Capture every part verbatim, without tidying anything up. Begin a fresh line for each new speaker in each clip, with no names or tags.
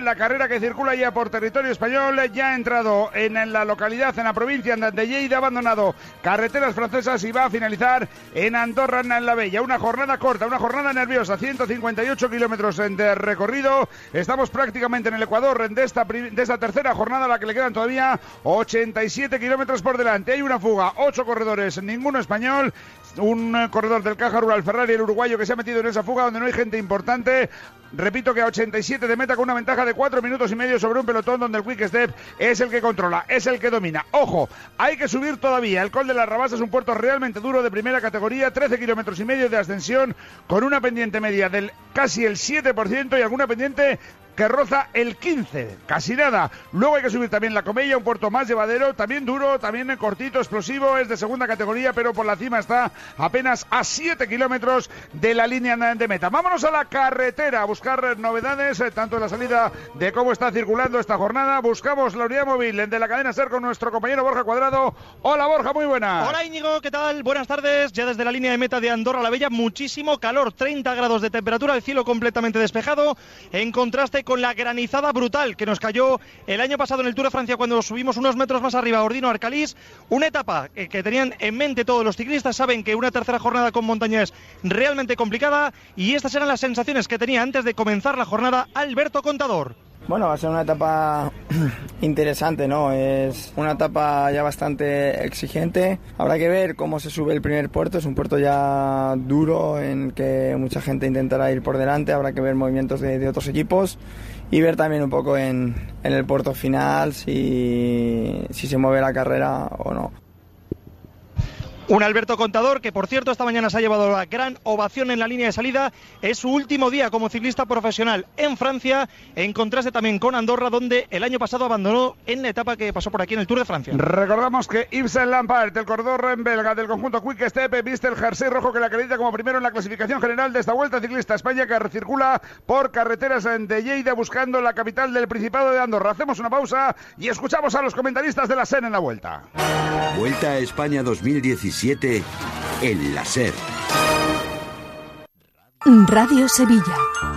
la carrera que circula ya por territorio español, ya ha entrado en la localidad, en la provincia de Lleida, ha abandonado carreteras francesas y va a finalizar en Andorra en la Bella. Una jornada corta, una jornada nerviosa, ciento cincuenta y ocho kilómetros de recorrido. Estamos prácticamente en el Ecuador de esta, de esta tercera jornada, a la que le quedan todavía ochenta y siete kilómetros por delante. Hay una fuga, ocho corredores, ninguno español. Un corredor del Caja Rural Ferrari, el uruguayo, que se ha metido en esa fuga donde no hay gente importante. Repito que a ochenta y siete de meta, con una ventaja de cuatro minutos y medio sobre un pelotón donde el Quick Step es el que controla, es el que domina. Ojo, hay que subir todavía. El Col de las Rabasas es un puerto realmente duro, de primera categoría, trece kilómetros y medio de ascensión, con una pendiente media del casi el siete por ciento y alguna pendiente que roza el quince, casi nada. Luego hay que subir también la Comella, un puerto más llevadero, también duro, también cortito, explosivo, es de segunda categoría, pero por la cima está apenas a siete kilómetros de la línea de meta. Vámonos a la carretera a buscar novedades, eh, tanto en la salida de cómo está circulando esta jornada. Buscamos la unidad móvil de la cadena SER con nuestro compañero Borja Cuadrado. Hola Borja, muy buenas.
Hola Íñigo, ¿qué tal? Buenas tardes. Ya desde la línea de meta de Andorra la Bella, muchísimo calor, treinta grados de temperatura, el cielo completamente despejado, en contraste con la granizada brutal que nos cayó el año pasado en el Tour de Francia cuando subimos unos metros más arriba a Ordino-Arcalís. Una etapa que tenían en mente todos los ciclistas, saben que una tercera jornada con montaña es realmente complicada, y estas eran las sensaciones que tenía antes de comenzar la jornada Alberto Contador.
Bueno, va a ser una etapa interesante, ¿no? Es una etapa ya bastante exigente. Habrá que ver cómo se sube el primer puerto. Es un puerto ya duro en que mucha gente intentará ir por delante. Habrá que ver movimientos de, de otros equipos y ver también un poco en, en el puerto final si, si se mueve la carrera o no.
Un Alberto Contador que, por cierto, esta mañana se ha llevado la gran ovación en la línea de salida. Es su último día como ciclista profesional en Francia, en contraste también con Andorra, donde el año pasado abandonó en la etapa que pasó por aquí en el Tour de Francia.
Recordamos que Yves Saint Lampard, el corredor belga del conjunto Quick Step, viste el jersey rojo que le acredita como primero en la clasificación general de esta Vuelta Ciclista a España, que circula por carreteras de Lleida buscando la capital del Principado de Andorra. Hacemos una pausa y escuchamos a los comentaristas de la SER en la Vuelta.
Vuelta a España dos mil diecisiete en la SER.
Radio Sevilla.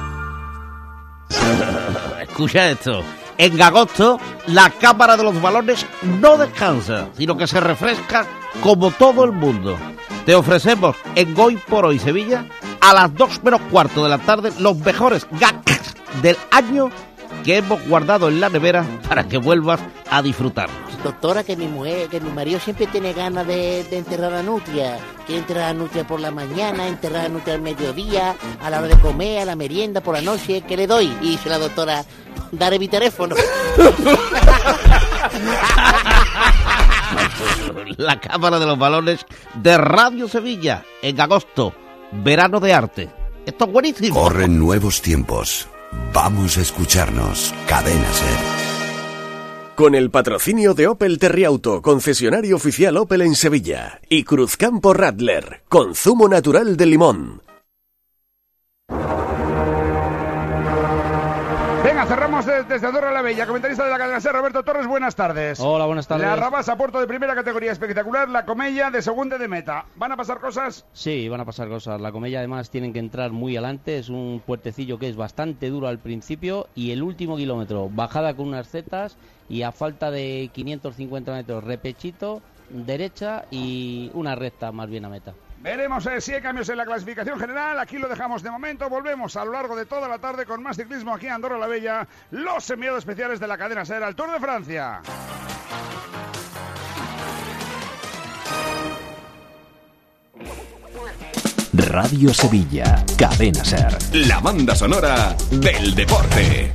Escucha esto. En agosto, la Cámara de los Balones no descansa, sino que se refresca como todo el mundo. Te ofrecemos en Hoy por Hoy Sevilla, a las dos menos cuarto de la tarde, los mejores gags del año que hemos guardado en la nevera para que vuelvas a disfrutarlos.
Doctora, que mi mujer, que mi marido siempre tiene ganas de, de enterrar a nutria. Quiere enterrar a nutria por la mañana, enterrar a nutria al mediodía, a la hora de comer, a la merienda, por la noche. ¿Qué le doy? Y dice la doctora, daré mi teléfono.
La Cámara de los Balones de Radio Sevilla, en agosto, verano de arte. Esto es buenísimo.
Corren nuevos tiempos. Vamos a escucharnos. Cadena SER.
Con el patrocinio de Opel Terriauto, concesionario oficial Opel en Sevilla, y Cruzcampo Radler, con zumo natural de limón.
Venga, cerramos desde, desde Andorra la Bella. Comentarista de la cadena SER, Roberto Torres, buenas tardes.
Hola, buenas tardes.
La Rabasa, puerto de primera categoría espectacular, la Comella de segunda de meta. ¿Van a pasar cosas?
Sí, van a pasar cosas. La Comella además tienen que entrar muy adelante, es un puertecillo que es bastante duro al principio, y el último kilómetro, bajada con unas setas, y a falta de quinientos cincuenta metros, repechito, derecha y una recta más bien a meta.
Veremos eh, si hay cambios en la clasificación general. Aquí lo dejamos de momento. Volvemos a lo largo de toda la tarde con más ciclismo aquí en Andorra la Bella. Los enviados especiales de la cadena SER al Tour de Francia.
Radio Sevilla, cadena SER.
La banda sonora del deporte.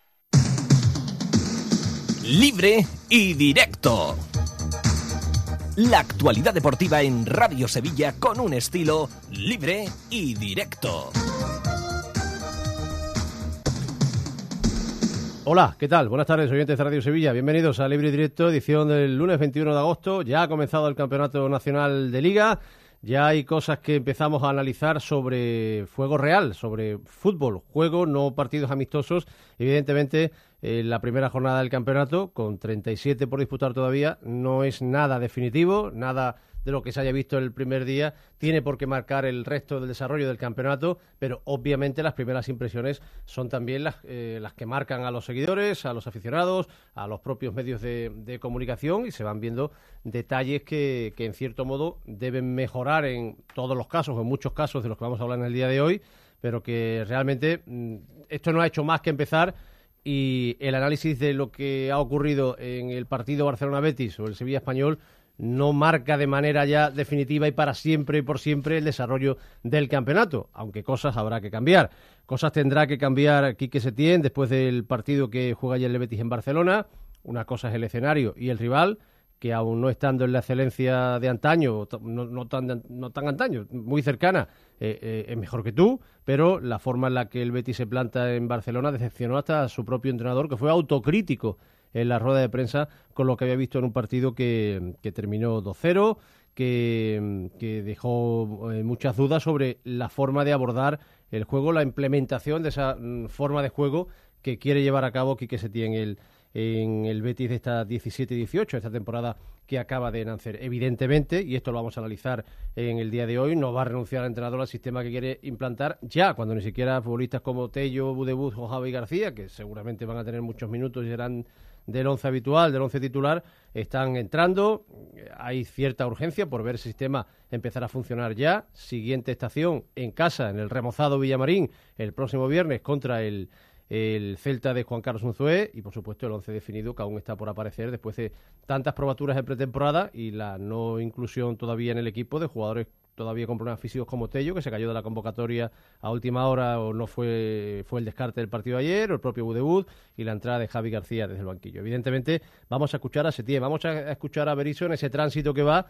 Libre y directo. La actualidad deportiva en Radio Sevilla con un estilo libre y directo.
Hola, ¿qué tal? Buenas tardes, oyentes de Radio Sevilla. Bienvenidos a Libre y Directo, edición del lunes veintiuno de agosto. Ya ha comenzado el Campeonato Nacional de Liga. Ya hay cosas que empezamos a analizar sobre fuego real, sobre fútbol, juego, no partidos amistosos. Evidentemente, en la primera jornada del campeonato, con treinta y siete por disputar todavía. No es nada definitivo, nada de lo que se haya visto el primer día tiene por qué marcar el resto del desarrollo del campeonato, pero obviamente las primeras impresiones son también las, eh, las que marcan a los seguidores, a los aficionados, a los propios medios de, de comunicación, y se van viendo detalles que, que en cierto modo deben mejorar en todos los casos, en muchos casos de los que vamos a hablar en el día de hoy, pero que realmente mmm, esto no ha hecho más que empezar. Y el análisis de lo que ha ocurrido en el partido Barcelona-Betis o el Sevilla-Español no marca de manera ya definitiva y para siempre y por siempre el desarrollo del campeonato, aunque cosas habrá que cambiar. Cosas tendrá que cambiar Quique Setién después del partido que juega ayer el Betis en Barcelona. Una cosa es el escenario y el rival, que aún no estando en la excelencia de antaño, no, no, tan, no tan antaño, muy cercana, eh, eh, es mejor que tú, pero la forma en la que el Betis se planta en Barcelona decepcionó hasta a su propio entrenador, que fue autocrítico en la rueda de prensa con lo que había visto en un partido que, que terminó dos cero, que, que dejó eh, muchas dudas sobre la forma de abordar el juego, la implementación de esa mm, forma de juego que quiere llevar a cabo Quique Setién en el, en el Betis de esta diecisiete dieciocho, esta temporada que acaba de nacer. Evidentemente, y esto lo vamos a analizar en el día de hoy, no va a renunciar el entrenador al sistema que quiere implantar ya, cuando ni siquiera futbolistas como Tello, Budebuz o Javi García, que seguramente van a tener muchos minutos y serán del once habitual, del once titular, están entrando. Hay cierta urgencia por ver el sistema empezar a funcionar ya. Siguiente estación en casa, en el remozado Villamarín, el próximo viernes contra el, el Celta de Juan Carlos Unzué, y por supuesto el once definido que aún está por aparecer después de tantas probaturas de pretemporada y la no inclusión todavía en el equipo de jugadores todavía con problemas físicos como Tello, que se cayó de la convocatoria a última hora o no fue fue el descarte del partido de ayer, o el propio Budebuz, y la entrada de Javi García desde el banquillo. Evidentemente vamos a escuchar a Setién, vamos a escuchar a Berizzo en ese tránsito que va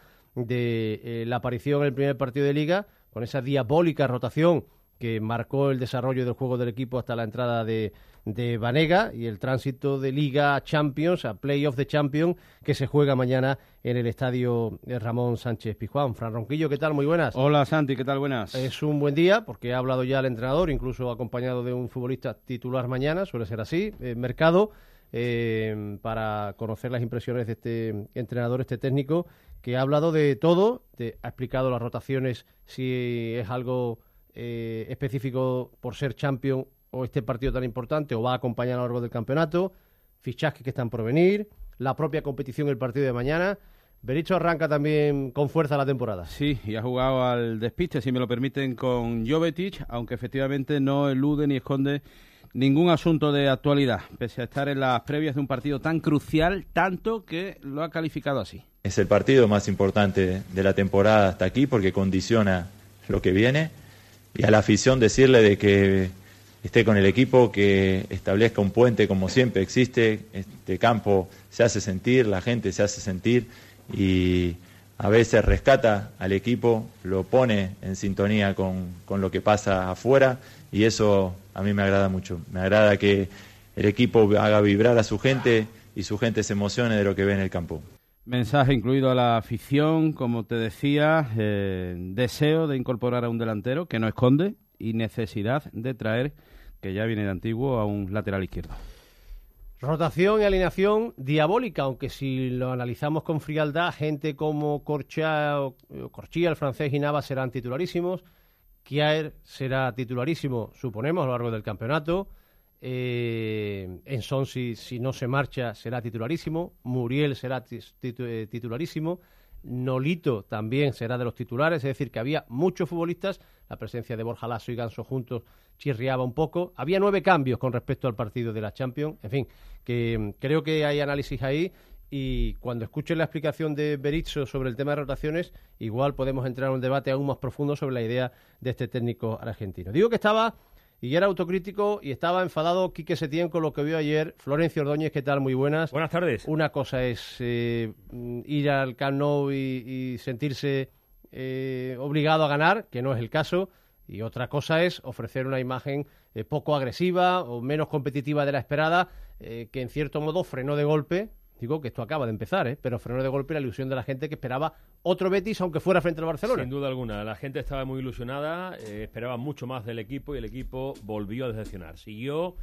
de eh, la aparición en el primer partido de Liga, con esa diabólica rotación que marcó el desarrollo del juego del equipo hasta la entrada de, de Banega, y el tránsito de Liga a Champions, a Playoff de Champions, que se juega mañana en el estadio Ramón Sánchez Pizjuán. Fran Ronquillo, ¿qué tal? Muy buenas.
Hola Santi, ¿qué tal? Buenas.
Es un buen día porque ha hablado ya el entrenador, incluso acompañado de un futbolista titular mañana, suele ser así. Eh, Mercado, eh, para conocer las impresiones de este entrenador, este técnico, que ha hablado de todo, de, ha explicado las rotaciones, si es algo Eh, específico por ser champion o este partido tan importante, o va a acompañar a lo largo del campeonato, fichajes que están por venir, la propia competición, el partido de mañana. Berizzo arranca también con fuerza la temporada.
Sí, y ha jugado al despiste, si me lo permiten, con Jovetic, aunque efectivamente no elude ni esconde ningún asunto de actualidad, pese a estar en las previas de un partido tan crucial, tanto que lo ha calificado así.
Es el partido más importante de la temporada hasta aquí porque condiciona lo que viene. Y a la afición decirle de que esté con el equipo, que establezca un puente como siempre existe. Este campo se hace sentir, la gente se hace sentir y a veces rescata al equipo, lo pone en sintonía con, con lo que pasa afuera, y eso a mí me agrada mucho. Me agrada que el equipo haga vibrar a su gente y su gente se emocione de lo que ve en el campo.
Mensaje incluido a la afición, como te decía, eh, deseo de incorporar a un delantero que no esconde y necesidad de traer, que ya viene de antiguo, a un lateral izquierdo.
Rotación y alineación diabólica, aunque si lo analizamos con frialdad, gente como Corchia, Corchia, el francés, y Navas serán titularísimos. Kjaer será titularísimo, suponemos, a lo largo del campeonato. Eh, Enson, si, si no se marcha, será titularísimo. Muriel será titu eh, titularísimo. Nolito también será de los titulares, es decir, que había muchos futbolistas. La presencia de Borja Lasso y Ganso juntos chirriaba un poco. Había nueve cambios con respecto al partido de la Champions. En fin, que creo que hay análisis ahí, y cuando escuchen la explicación de Berizzo sobre el tema de rotaciones, igual podemos entrar en un debate aún más profundo sobre la idea de este técnico argentino. Digo que estaba... y era autocrítico y estaba enfadado Quique Setién con lo que vio ayer. Florencio Ordóñez, ¿qué tal? Muy buenas.
Buenas tardes.
Una cosa es eh, ir al Camp Nou y, y sentirse eh, obligado a ganar, que no es el caso, y otra cosa es ofrecer una imagen eh, poco agresiva o menos competitiva de la esperada, eh, que en cierto modo frenó de golpe. Digo que esto acaba de empezar, ¿eh? pero frenó de golpe la ilusión de la gente que esperaba otro Betis, aunque fuera frente al Barcelona.
Sin duda alguna, la gente estaba muy ilusionada, eh, esperaba mucho más del equipo y el equipo volvió a decepcionar. Siguió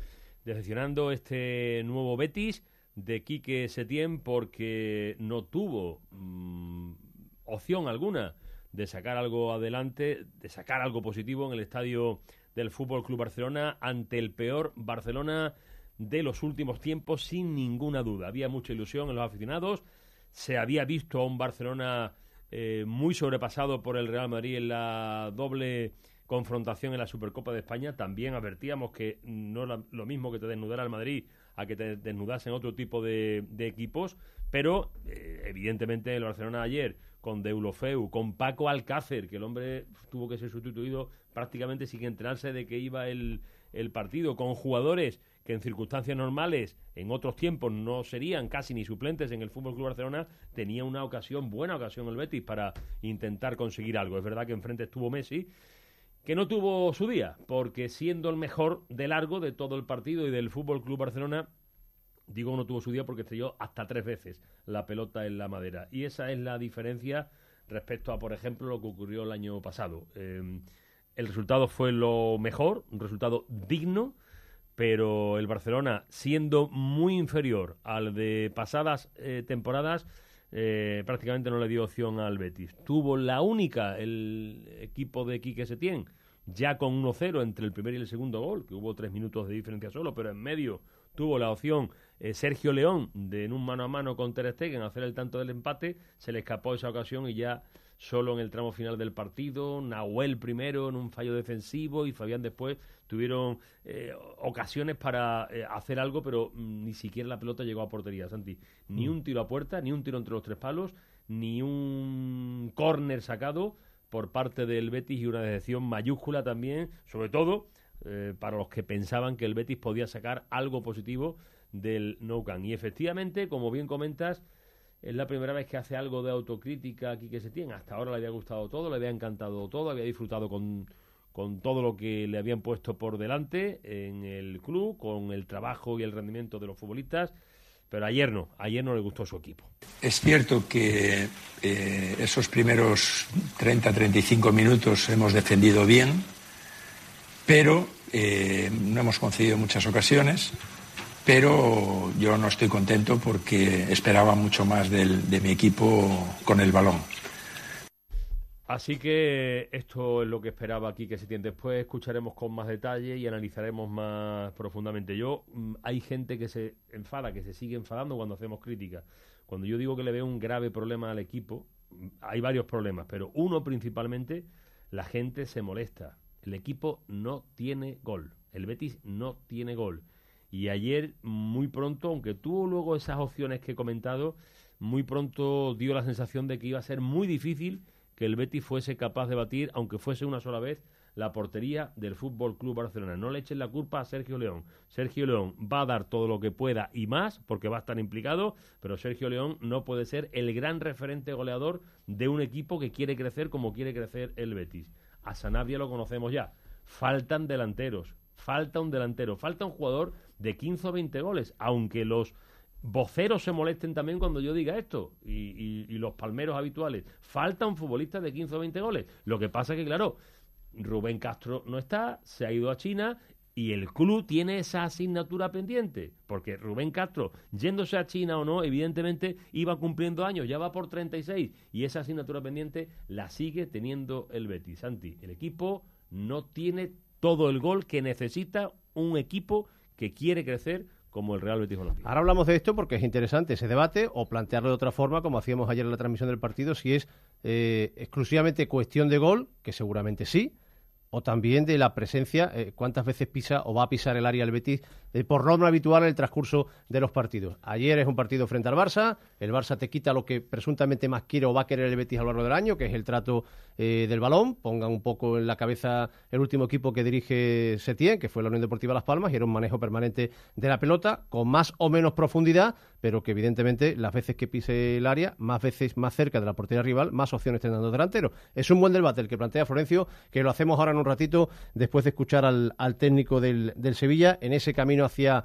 Decepcionando este nuevo Betis de Quique Setién porque no tuvo mmm, opción alguna de sacar algo adelante, de sacar algo positivo en el estadio del F C Barcelona ante el peor Barcelona de los últimos tiempos, sin ninguna duda. Había mucha ilusión en los aficionados, se había visto a un Barcelona eh, muy sobrepasado por el Real Madrid en la doble confrontación en la Supercopa de España. También advertíamos que no era lo mismo que te desnudara el Madrid a que te desnudasen otro tipo de, de equipos, pero eh, evidentemente el Barcelona ayer con Deulofeu, con Paco Alcácer, que el hombre tuvo que ser sustituido prácticamente sin enterarse de que iba el, el partido, con jugadores que en circunstancias normales, en otros tiempos, no serían casi ni suplentes en el F C Barcelona, tenía una ocasión, buena ocasión el Betis para intentar conseguir algo. Es verdad que enfrente estuvo Messi, que no tuvo su día, porque siendo el mejor de largo de todo el partido y del F C Barcelona, digo no tuvo su día porque estrelló hasta tres veces la pelota en la madera. Y esa es la diferencia respecto a, por ejemplo, lo que ocurrió el año pasado. Eh, el resultado fue lo mejor, un resultado digno, pero el Barcelona, siendo muy inferior al de pasadas eh, temporadas, eh, prácticamente no le dio opción al Betis. Tuvo la única, el equipo de Quique Setién, ya con uno cero entre el primer y el segundo gol, que hubo tres minutos de diferencia solo, pero en medio tuvo la opción eh, Sergio León de en un mano a mano con Ter Stegen hacer el tanto del empate, se le escapó esa ocasión y ya solo en el tramo final del partido, Nahuel primero en un fallo defensivo y Fabián después tuvieron eh, ocasiones para eh, hacer algo, pero mm, ni siquiera la pelota llegó a portería, Santi. Ni un tiro a puerta, ni un tiro entre los tres palos, ni un córner sacado por parte del Betis y una decepción mayúscula también, sobre todo eh, para los que pensaban que el Betis podía sacar algo positivo del Nou Camp. Y efectivamente, como bien comentas, es la primera vez que hace algo de autocrítica aquí que Setién. Hasta ahora le había gustado todo, le había encantado todo, había disfrutado con, con todo lo que le habían puesto por delante en el club, con el trabajo y el rendimiento de los futbolistas, pero ayer no, ayer no le gustó su equipo.
Es cierto que eh, esos primeros treinta a treinta y cinco minutos hemos defendido bien, pero eh, no hemos concedido muchas ocasiones. Pero yo no estoy contento porque esperaba mucho más del, de mi equipo con el balón.
Así que esto es lo que esperaba aquí que Setién. Después escucharemos con más detalle y analizaremos más profundamente. Yo, hay gente que se enfada, que se sigue enfadando cuando hacemos críticas. Cuando yo digo que le veo un grave problema al equipo, hay varios problemas, pero uno principalmente, la gente se molesta. El equipo no tiene gol. El Betis no tiene gol. Y ayer, muy pronto, aunque tuvo luego esas opciones que he comentado, muy pronto dio la sensación de que iba a ser muy difícil que el Betis fuese capaz de batir, aunque fuese una sola vez, la portería del F C Barcelona. No le echen la culpa a Sergio León. Sergio León va a dar todo lo que pueda y más, porque va a estar implicado, pero Sergio León no puede ser el gran referente goleador de un equipo que quiere crecer como quiere crecer el Betis. A Sanabria lo conocemos ya. Faltan delanteros. Falta un delantero, falta un jugador de quince o veinte goles, aunque los voceros se molesten también cuando yo diga esto, y, y, y los palmeros habituales. Falta un futbolista de quince o veinte goles. Lo que pasa es que, claro, Rubén Castro no está, se ha ido a China, y el club tiene esa asignatura pendiente, porque Rubén Castro, yéndose a China o no, evidentemente iba cumpliendo años, ya va por treinta y seis, y esa asignatura pendiente la sigue teniendo el Betis. Santi, el equipo no tiene todo el gol que necesita un equipo que quiere crecer como el Real Betis Balompié.
Ahora hablamos de esto porque es interesante ese debate, o plantearlo de otra forma, como hacíamos ayer en la transmisión del partido, si es eh, exclusivamente cuestión de gol, que seguramente sí, o también de la presencia, eh, cuántas veces pisa o va a pisar el área el Betis eh, por norma habitual en el transcurso de los partidos. Ayer es un partido frente al Barça, el Barça te quita lo que presuntamente más quiere o va a querer el Betis a lo largo del año, que es el trato eh, del balón. Pongan un poco en la cabeza el último equipo que dirige Setién, que fue la Unión Deportiva Las Palmas, y era un manejo permanente de la pelota, con más o menos profundidad, pero que evidentemente las veces que pise el área, más veces más cerca de la portería rival, más opciones tendrán los delanteros. Es un buen debate el que plantea Florencio, que lo hacemos ahora en un ratito, después de escuchar al, al técnico del, del Sevilla, en ese camino hacia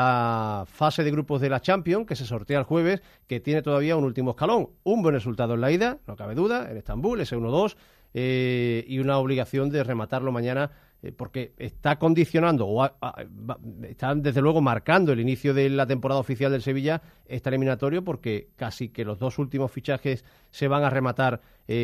la fase de grupos de la Champions, que se sortea el jueves, que tiene todavía un último escalón. Un buen resultado en la ida, no cabe duda, en Estambul, ese uno dos, eh, y una obligación de rematarlo mañana eh, porque está condicionando o a, a, va, está desde luego marcando el inicio de la temporada oficial del Sevilla esta eliminatorio, porque casi que los dos últimos fichajes se van a rematar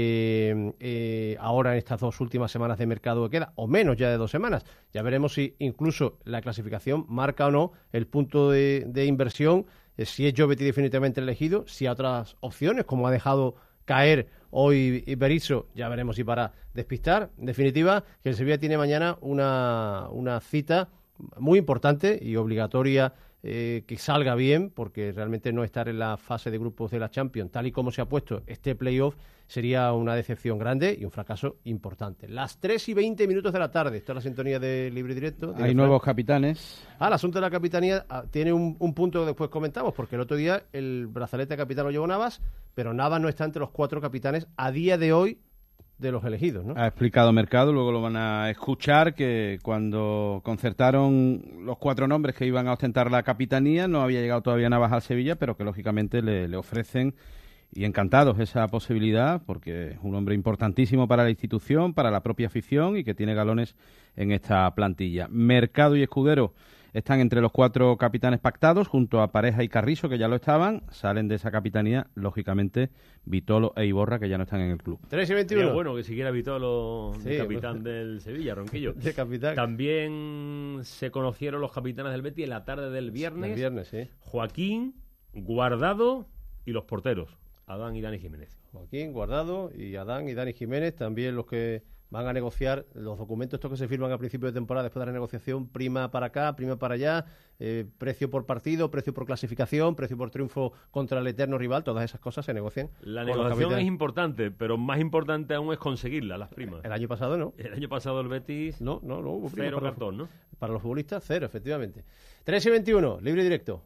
eh, eh, ahora en estas dos últimas semanas de mercado que queda, o menos ya de dos semanas. Ya veremos si incluso la clasificación marca o no el punto de, de inversión, eh, si es Jovetic definitivamente elegido, si hay otras opciones, como ha dejado caer hoy Berizzo, ya veremos si para despistar. En definitiva, que el Sevilla tiene mañana una, una cita muy importante y obligatoria, eh, que salga bien, porque realmente no estar en la fase de grupos de la Champions, tal y como se ha puesto este playoff, sería una decepción grande y un fracaso importante. Las tres y veinte minutos de la tarde, está la sintonía de Libre y Directo.
Hay nuevos capitanes.
Ah, el asunto de la capitanía ah, tiene un, un punto que después comentamos, porque el otro día el brazalete de capitán lo llevó Navas, pero Navas no está entre los cuatro capitanes a día de hoy de los elegidos, ¿no?
Ha explicado Mercado, luego lo van a escuchar, que cuando concertaron los cuatro nombres que iban a ostentar la capitanía, no había llegado todavía Navas al Sevilla, pero que lógicamente le, le ofrecen, y encantados, esa posibilidad, porque es un hombre importantísimo para la institución, para la propia afición, y que tiene galones en esta plantilla. Mercado y Escudero están entre los cuatro capitanes pactados, junto a Pareja y Carrizo, que ya lo estaban. Salen de esa capitanía, lógicamente, Vitolo e Iborra, que ya no están en el club.
tres y veintiuno.
Qué bueno que siquiera Vitolo,
Sí,
de capitán
pues,
del Sevilla, Ronquillo.
de capitán.
También se conocieron los capitanes del Betis en la tarde del viernes.
El viernes, sí.
Joaquín, Guardado y los porteros, Adán y Dani Jiménez.
Joaquín, Guardado y Adán y Dani Jiménez, también los que van a negociar los documentos estos que se firman a principio de temporada después de la negociación, prima para acá, prima para allá, eh, precio por partido, precio por clasificación, precio por triunfo contra el eterno rival, todas esas cosas se negocian.
La
con los
negociación
capitanes.
es importante, pero más importante aún es conseguirla, las primas.
El año pasado no.
El año pasado el Betis...
No, no, no hubo prima
cero
para
cartón,
los,
¿no?
Para los futbolistas, cero, efectivamente. tres y veintiuno, libre y directo.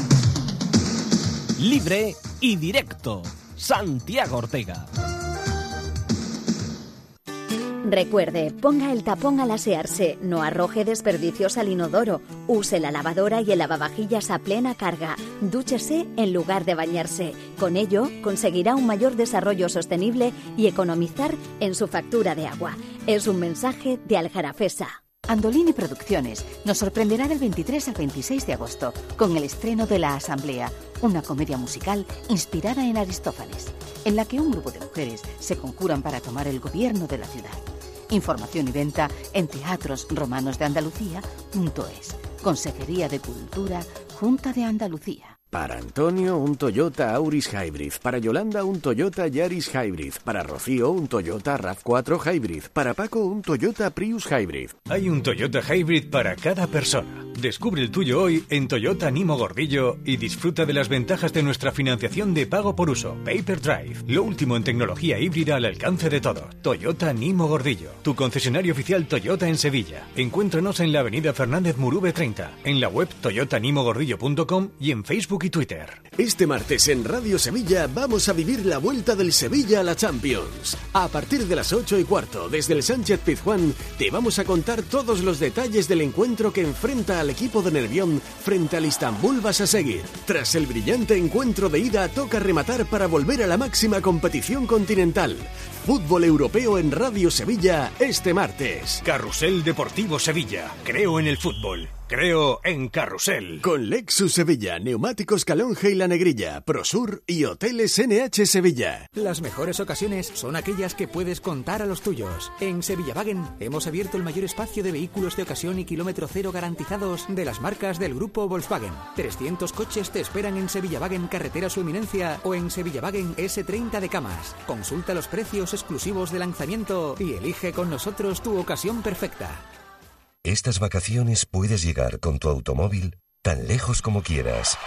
Libre y directo. Santiago Ortega.
Recuerde, ponga el tapón al asearse, no arroje desperdicios al inodoro, use la lavadora y el lavavajillas a plena carga, dúchese en lugar de bañarse. Con ello, conseguirá un mayor desarrollo sostenible y economizar en su factura de agua. Es un mensaje de Aljarafesa.
Andolini Producciones nos sorprenderá del veintitrés al veintiséis de agosto con el estreno de La Asamblea, una comedia musical inspirada en Aristófanes, en la que un grupo de mujeres se conjuran para tomar el gobierno de la ciudad. Información y venta en teatros romanos de Andalucía punto es. Consejería de Cultura, Junta de Andalucía.
Para Antonio, un Toyota Auris Hybrid. Para Yolanda, un Toyota Yaris Hybrid. Para Rocío, un Toyota RAV cuatro Hybrid. Para Paco, un Toyota Prius Hybrid.
Hay un Toyota Hybrid para cada persona. Descubre el tuyo hoy en Toyota Nimo Gordillo y disfruta de las ventajas de nuestra financiación de pago por uso, Paper Drive. Lo último en tecnología híbrida al alcance de todos. Toyota Nimo Gordillo, tu concesionario oficial Toyota en Sevilla. Encuéntranos en la avenida Fernández Murube treinta, en la web toyota nimo gordillo punto com y en Facebook y Twitter.
Este martes en Radio Sevilla vamos a vivir la vuelta del Sevilla a la Champions. A partir de las ocho y cuarto, desde el Sánchez Pizjuán, te vamos a contar todos los detalles del encuentro que enfrenta al equipo de Nervión frente al Istanbul Basaksehir. Tras el brillante encuentro de ida, toca rematar para volver a la máxima competición continental. Fútbol europeo en Radio Sevilla este martes.
Carrusel Deportivo Sevilla. Creo en el fútbol. Creo en Carrusel.
Con Lexus Sevilla, Neumáticos Calonge y La Negrilla, Prosur y Hoteles N H Sevilla.
Las mejores ocasiones son aquellas que puedes contar a los tuyos. En Sevillavagen hemos abierto el mayor espacio de vehículos de ocasión y kilómetro cero garantizados de las marcas del grupo Volkswagen. trescientos coches te esperan en Sevillavagen Carretera Su Eminencia o en Sevillavagen ese treinta de Camas. Consulta los precios exclusivos de lanzamiento y elige con nosotros tu ocasión perfecta.
Estas vacaciones puedes llegar con tu automóvil tan lejos como quieras.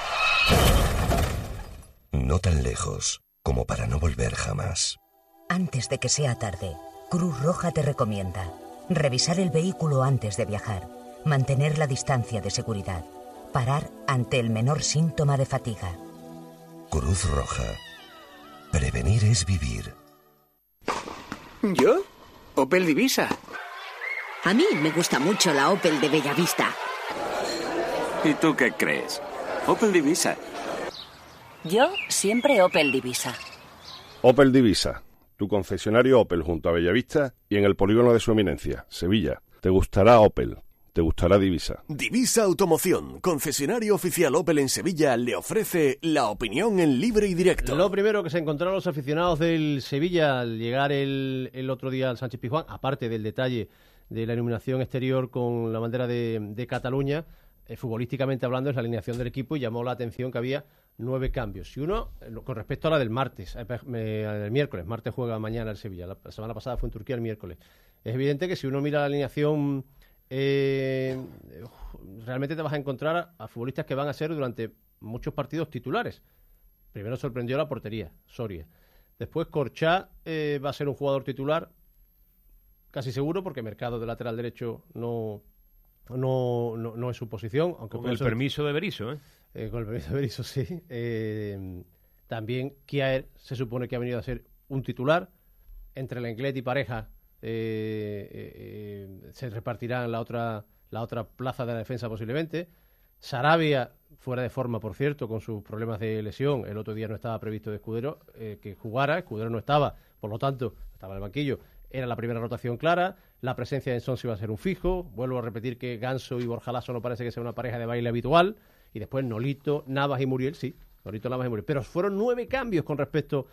No tan lejos como para no volver jamás.
Antes de que sea tarde, Cruz Roja te recomienda revisar el vehículo antes de viajar, mantener la distancia de seguridad, parar ante el menor síntoma de fatiga.
Cruz Roja. Prevenir es vivir.
¿Yo? Opel Divisa.
A mí me gusta mucho la Opel de Bellavista.
¿Y tú qué crees? Opel Divisa.
Yo siempre Opel Divisa.
Opel Divisa, tu concesionario Opel junto a Bellavista y en el polígono de Su Eminencia, Sevilla.
te gustará Opel, te gustará Divisa.
Divisa Automoción, concesionario oficial Opel en Sevilla, le ofrece la opinión en libre y directo.
Lo primero que se encontraron los aficionados del Sevilla al llegar el, el otro día al Sánchez Pizjuán, aparte del detalle de la iluminación exterior con la bandera de, de Cataluña, eh, futbolísticamente hablando, es la alineación del equipo, y llamó la atención que había nueve cambios. Y uno, eh, con respecto a la del martes, eh, eh, el miércoles, martes juega mañana el Sevilla, la, la semana pasada fue en Turquía el miércoles. Es evidente que si uno mira la alineación, eh, realmente te vas a encontrar a, a futbolistas que van a ser durante muchos partidos titulares. Primero sorprendió la portería, Soria. Después Corchá eh, va a ser un jugador titular, casi seguro, porque Mercado de lateral derecho no, no, no, no es su posición. Aunque
con el ser, permiso de Berizzo, ¿eh?
Eh, con el permiso de Berizzo, sí. Eh, también Kjaer se supone que ha venido a ser un titular. Entre Lenglet y Pareja eh, eh, se repartirán la otra, la otra plaza de la defensa posiblemente. Sarabia, fuera de forma, por cierto, con sus problemas de lesión. El otro día no estaba previsto de Escudero eh, que jugara. Escudero no estaba, por lo tanto, estaba en el banquillo. Era la primera rotación clara, la presencia de Ensonsi iba a ser un fijo. Vuelvo a repetir que Ganso y Borja Lasso no parece que sea una pareja de baile habitual. Y después Nolito, Navas y Muriel, sí, Nolito, Navas y Muriel. Pero fueron nueve cambios con respecto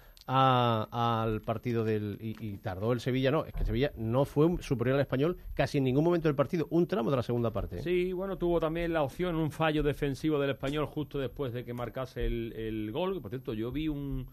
a, al partido del... Y, y tardó el Sevilla, no, es que el Sevilla no fue superior al Español casi en ningún momento del partido, un tramo de la segunda parte.
Sí, bueno, tuvo también la opción, un fallo defensivo del Español justo después de que marcase el, el gol. Por cierto, yo vi un,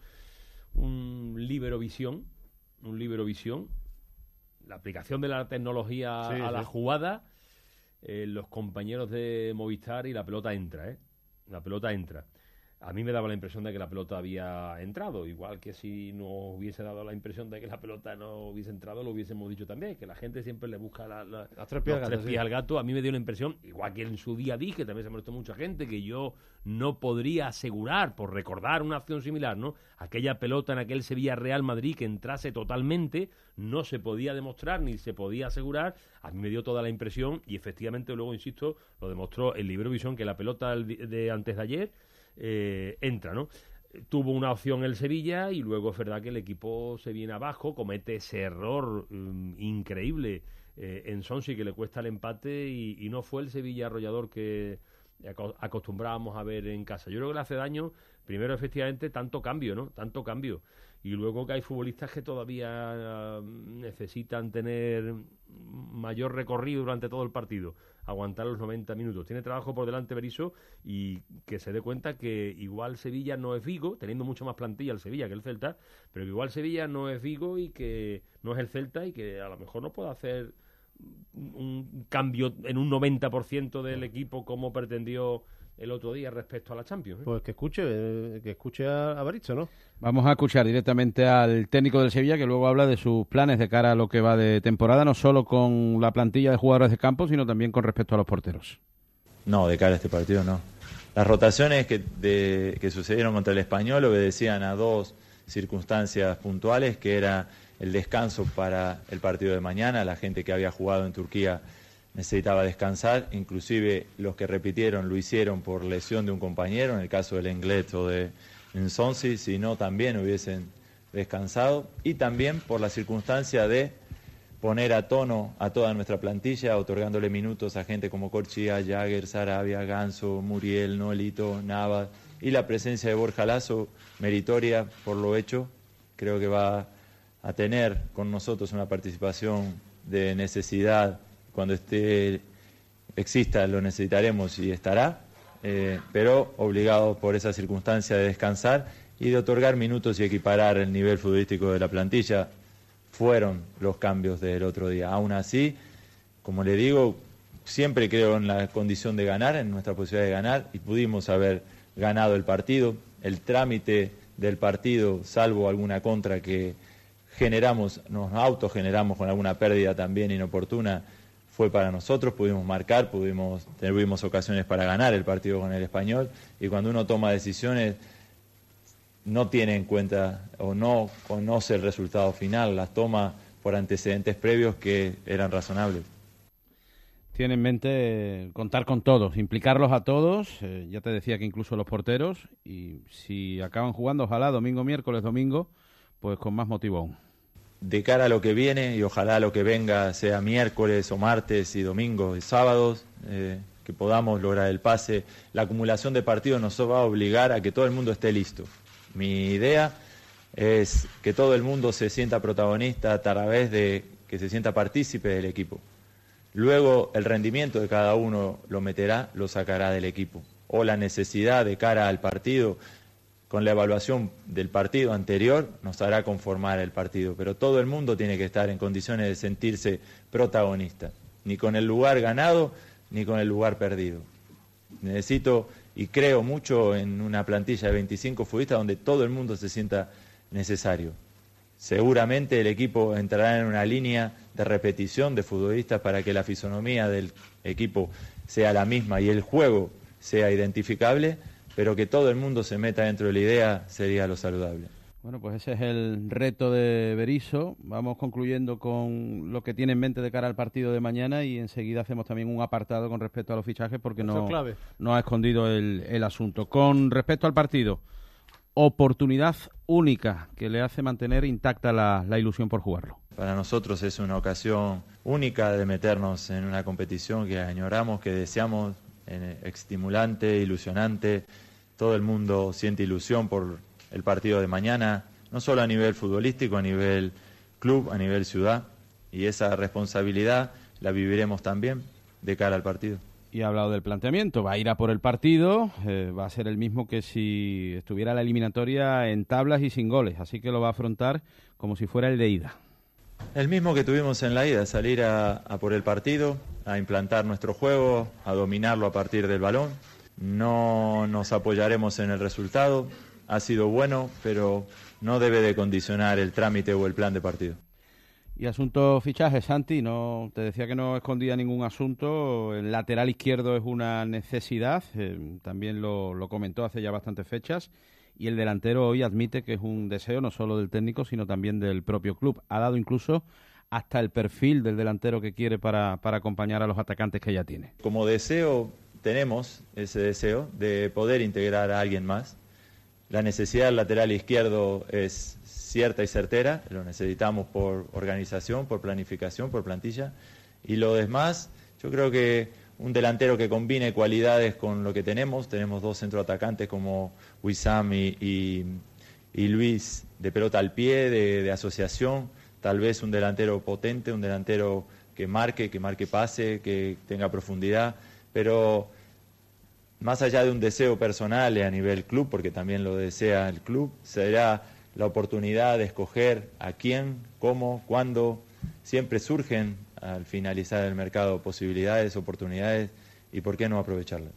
un Liberovisión, un Liberovisión, la aplicación de la tecnología
sí,
a
sí.
la jugada, eh, los compañeros de Movistar, y la pelota entra, ¿eh? La pelota entra. A mí me daba la impresión de que la pelota había entrado, igual que si nos hubiese dado la impresión de que la pelota no hubiese entrado, lo hubiésemos dicho también, que la gente siempre le busca la, la,
Las tres pies
los
al
tres
gato,
pies
sí.
al gato. A mí me dio la impresión, igual que en su día dije, también se molestó mucha gente, que yo no podría asegurar, por recordar una acción similar, ¿no? Aquella pelota en aquel Sevilla-Real Madrid que entrase totalmente, no se podía demostrar ni se podía asegurar. A mí me dio toda la impresión, y efectivamente luego, insisto, lo demostró el Liberovisión, que la pelota de, de antes de ayer eh, entra, ¿no? Tuvo una opción el Sevilla y luego es verdad que el equipo se viene abajo, comete ese error um, increíble eh, en Sonsi que le cuesta el empate y, y no fue el Sevilla arrollador que acostumbrábamos a ver en casa. Yo creo que le hace daño, primero efectivamente, tanto cambio, ¿no? Tanto cambio. Y luego que hay futbolistas que todavía uh, necesitan tener mayor recorrido durante todo el partido, aguantar los noventa minutos. Tiene trabajo por delante Berizzo, y que se dé cuenta que igual Sevilla no es Vigo, teniendo mucho más plantilla el Sevilla que el Celta, pero que igual Sevilla no es Vigo y que no es el Celta, y que a lo mejor no puede hacer un cambio en un noventa por ciento del equipo como pretendió el otro día respecto a la Champions, ¿eh?
Pues que escuche, eh, que escuche a, a Berizzo, ¿no?
Vamos a escuchar directamente al técnico del Sevilla, que luego habla de sus planes de cara a lo que va de temporada, no solo con la plantilla de jugadores de campo, sino también con respecto a los porteros.
No, de cara a este partido no. Las rotaciones que, de, que sucedieron contra el Español obedecían a dos circunstancias puntuales, que era el descanso para el partido de mañana. La gente que había jugado en Turquía necesitaba descansar, inclusive los que repitieron lo hicieron por lesión de un compañero, en el caso del Lenglet o de Nsonsi, si no también hubiesen descansado, y también por la circunstancia de poner a tono a toda nuestra plantilla, otorgándole minutos a gente como Corchia, Jagger, Sarabia, Ganso, Muriel, Nolito, Navas, y la presencia de Borja Lasso, meritoria por lo hecho. Creo que va a tener con nosotros una participación de necesidad. Cuando esté, exista, lo necesitaremos y estará, eh, pero obligado por esa circunstancia de descansar y de otorgar minutos y equiparar el nivel futbolístico de la plantilla. Fueron los cambios del otro día. Aún así, como le digo, siempre creo en la condición de ganar, en nuestra posibilidad de ganar, y pudimos haber ganado el partido. El trámite del partido, salvo alguna contra que generamos, nos autogeneramos con alguna pérdida también inoportuna, fue para nosotros. Pudimos marcar, pudimos, tuvimos ocasiones para ganar el partido con el Español, y cuando uno toma decisiones no tiene en cuenta o no conoce el resultado final, las toma por antecedentes previos que eran razonables.
Tiene en mente contar con todos, implicarlos a todos, eh, ya te decía que incluso los porteros, y si acaban jugando, ojalá domingo, miércoles, domingo, pues con más motivo aún.
de cara a lo que viene, y ojalá lo que venga sea miércoles o martes y domingos y sábados, eh, que podamos lograr el pase. La acumulación de partidos nos va a obligar a que todo el mundo esté listo. Mi idea es que todo el mundo se sienta protagonista a través de que se sienta partícipe del equipo. Luego el rendimiento de cada uno lo meterá, lo sacará del equipo. O la necesidad de cara al partido, con la evaluación del partido anterior, nos hará conformar el partido. Pero todo el mundo tiene que estar en condiciones de sentirse protagonista, ni con el lugar ganado, ni con el lugar perdido. Necesito y creo mucho en una plantilla de veinticinco futbolistas donde todo el mundo se sienta necesario. Seguramente el equipo entrará en una línea de repetición de futbolistas para que la fisonomía del equipo sea la misma y el juego sea identificable, pero que todo el mundo se meta dentro de la idea sería lo saludable.
Bueno, pues ese es el reto de Berizzo. Vamos concluyendo con lo que tiene en mente de cara al partido de mañana y enseguida hacemos también un apartado con respecto a los fichajes porque no, no ha escondido el, el asunto. Con respecto al partido, oportunidad única que le hace mantener intacta la, la ilusión por jugarlo.
Para nosotros es una ocasión única de meternos en una competición que añoramos, que deseamos, eh, estimulante, ilusionante. Todo el mundo siente ilusión por el partido de mañana, no solo a nivel futbolístico, a nivel club, a nivel ciudad, y esa responsabilidad la viviremos también de cara al partido.
Y ha hablado del planteamiento, va a ir a por el partido, eh, va a ser el mismo que si estuviera la eliminatoria en tablas y sin goles, así que lo va a afrontar como si fuera el de ida.
El mismo que tuvimos en la ida, salir a, a por el partido, a implantar nuestro juego, a dominarlo a partir del balón. No nos apoyaremos en el resultado, ha sido bueno, pero no debe de condicionar el trámite o el plan de partido.
Y asunto fichajes, Santi, no te decía que no escondía ningún asunto. El lateral izquierdo es una necesidad, eh, también lo, lo comentó hace ya bastantes fechas, y el delantero hoy admite que es un deseo no solo del técnico, sino también del propio club. Ha dado incluso hasta el perfil del delantero que quiere para, para acompañar a los atacantes que ya tiene.
Como deseo, tenemos ese deseo de poder integrar a alguien más. La necesidad del lateral izquierdo es cierta y certera, lo necesitamos por organización, por planificación, por plantilla, y lo demás, yo creo que un delantero que combine cualidades con lo que tenemos, tenemos dos centroatacantes como Wissam y, y, y Luis, de pelota al pie, de, de asociación, tal vez un delantero potente, un delantero que marque, que marque pase, que tenga profundidad, pero más allá de un deseo personal a nivel club, porque también lo desea el club, será la oportunidad de escoger a quién, cómo, cuándo. Siempre surgen al finalizar el mercado posibilidades, oportunidades, y por qué no aprovecharlas.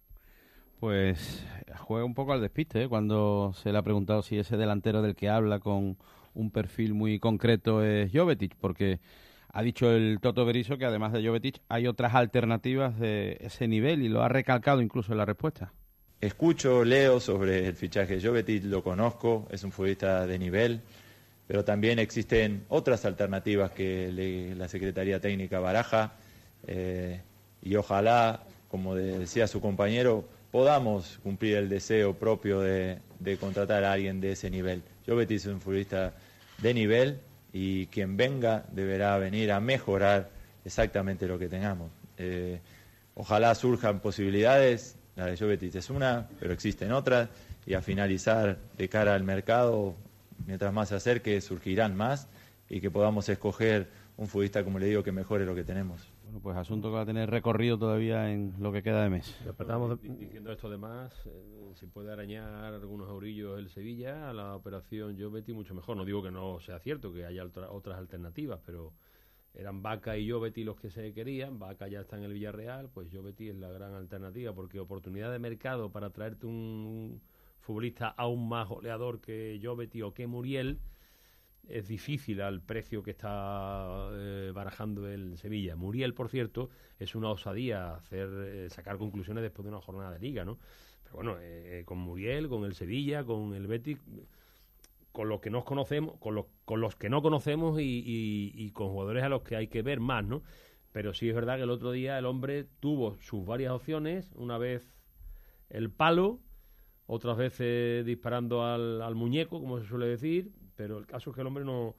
Pues juega un poco al despiste, ¿eh? Cuando se le ha preguntado si ese delantero del que habla con un perfil muy concreto es Jovetic, porque ha dicho el Toto Berizzo que además de Jovetic hay otras alternativas de ese nivel y lo ha recalcado incluso en la respuesta.
Escucho, leo sobre el fichaje de Jovetic, lo conozco, es un futbolista de nivel, pero también existen otras alternativas que le, la Secretaría Técnica baraja, eh, y ojalá, como decía su compañero, podamos cumplir el deseo propio de, de contratar a alguien de ese nivel. Jovetic es un futbolista de nivel y quien venga deberá venir a mejorar exactamente lo que tengamos. Eh, ojalá surjan posibilidades. La de Jovetic es una, pero existen otras, y a finalizar de cara al mercado, mientras más se acerque, surgirán más, y que podamos escoger un futbolista, como le digo, que mejore lo que tenemos.
Bueno, pues asunto que va a tener recorrido todavía en lo que queda de mes.
Diciendo esto además, eh, si puede arañar algunos eurillos el Sevilla a la operación Jovetic, mucho mejor. No digo que no sea cierto, que haya otra, otras alternativas, pero eran Vaca y Jovetic los que se querían. Vaca ya está en el Villarreal, pues Jovetic es la gran alternativa, porque oportunidad de mercado para traerte un futbolista aún más goleador que Jovetic o que Muriel es difícil al precio que está eh, barajando el Sevilla. Muriel, por cierto, es una osadía hacer eh, sacar conclusiones después de una jornada de liga, ¿no? Pero bueno, eh, con Muriel, con el Sevilla, con el Betis, con los que nos conocemos, con los, con los que no conocemos y, y, y con jugadores a los que hay que ver más, ¿no? Pero sí es verdad que el otro día el hombre tuvo sus varias opciones, una vez el palo, otras veces disparando al, al muñeco, como se suele decir, pero el caso es que el hombre no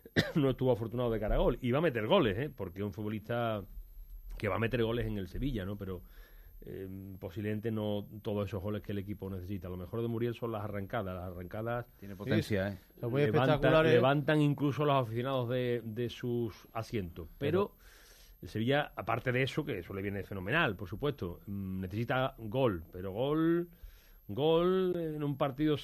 no estuvo afortunado de cara a gol. Y va a meter goles, ¿eh? Porque es un futbolista que va a meter goles en el Sevilla, ¿no? Pero eh, posiblemente no todos esos goles que el equipo necesita. Lo mejor de Muriel son las arrancadas. Las arrancadas
tiene potencia, ¿eh?
Son muy
levantan,
espectaculares.
levantan incluso los aficionados de, de sus asientos. Pero el Sevilla, aparte de eso, que eso le viene fenomenal, por supuesto, necesita gol, pero gol... Gol en un partido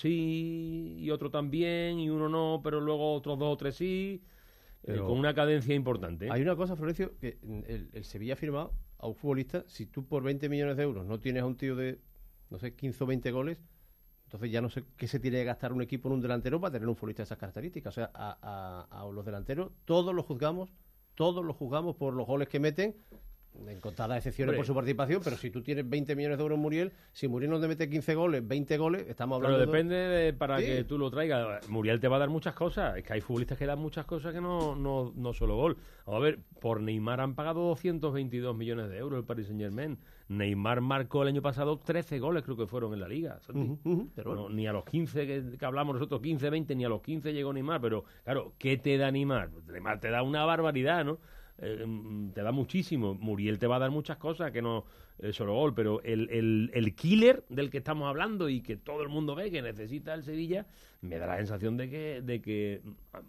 sí y otro también y uno no, pero luego otros dos o tres sí, eh, con una cadencia importante. ¿eh?
Hay una cosa, Florencio, que el, el Sevilla ha firmado a un futbolista. Si tú por veinte millones de euros no tienes a un tío de, no sé, quince o veinte goles, entonces ya no sé qué se tiene que gastar un equipo en un delantero para tener un futbolista de esas características. O sea, a, a, a los delanteros todos los juzgamos, todos los juzgamos por los goles que meten, en contadas excepciones. Hombre, por su participación, pero si tú tienes veinte millones de euros en Muriel, si Muriel no te mete quince goles, veinte goles, estamos hablando...
Pero depende
de...
de, para ¿Sí? que tú lo traigas. Muriel te va a dar muchas cosas. Es que hay futbolistas que dan muchas cosas que no, no, no solo gol. Vamos a ver, por Neymar han pagado doscientos veintidós millones de euros el Paris Saint-Germain. Neymar marcó el año pasado trece goles, creo que fueron en la Liga. Uh-huh, uh-huh, pero no, ni a los quince que, que hablamos nosotros, quince, veinte, ni a los quince llegó Neymar. Pero, claro, ¿qué te da Neymar? Neymar te da una barbaridad, ¿no? Eh, te da muchísimo. Muriel te va a dar muchas cosas que no eh, solo gol, pero el, el, el killer del que estamos hablando y que todo el mundo ve que necesita el Sevilla, me da la sensación de que, de que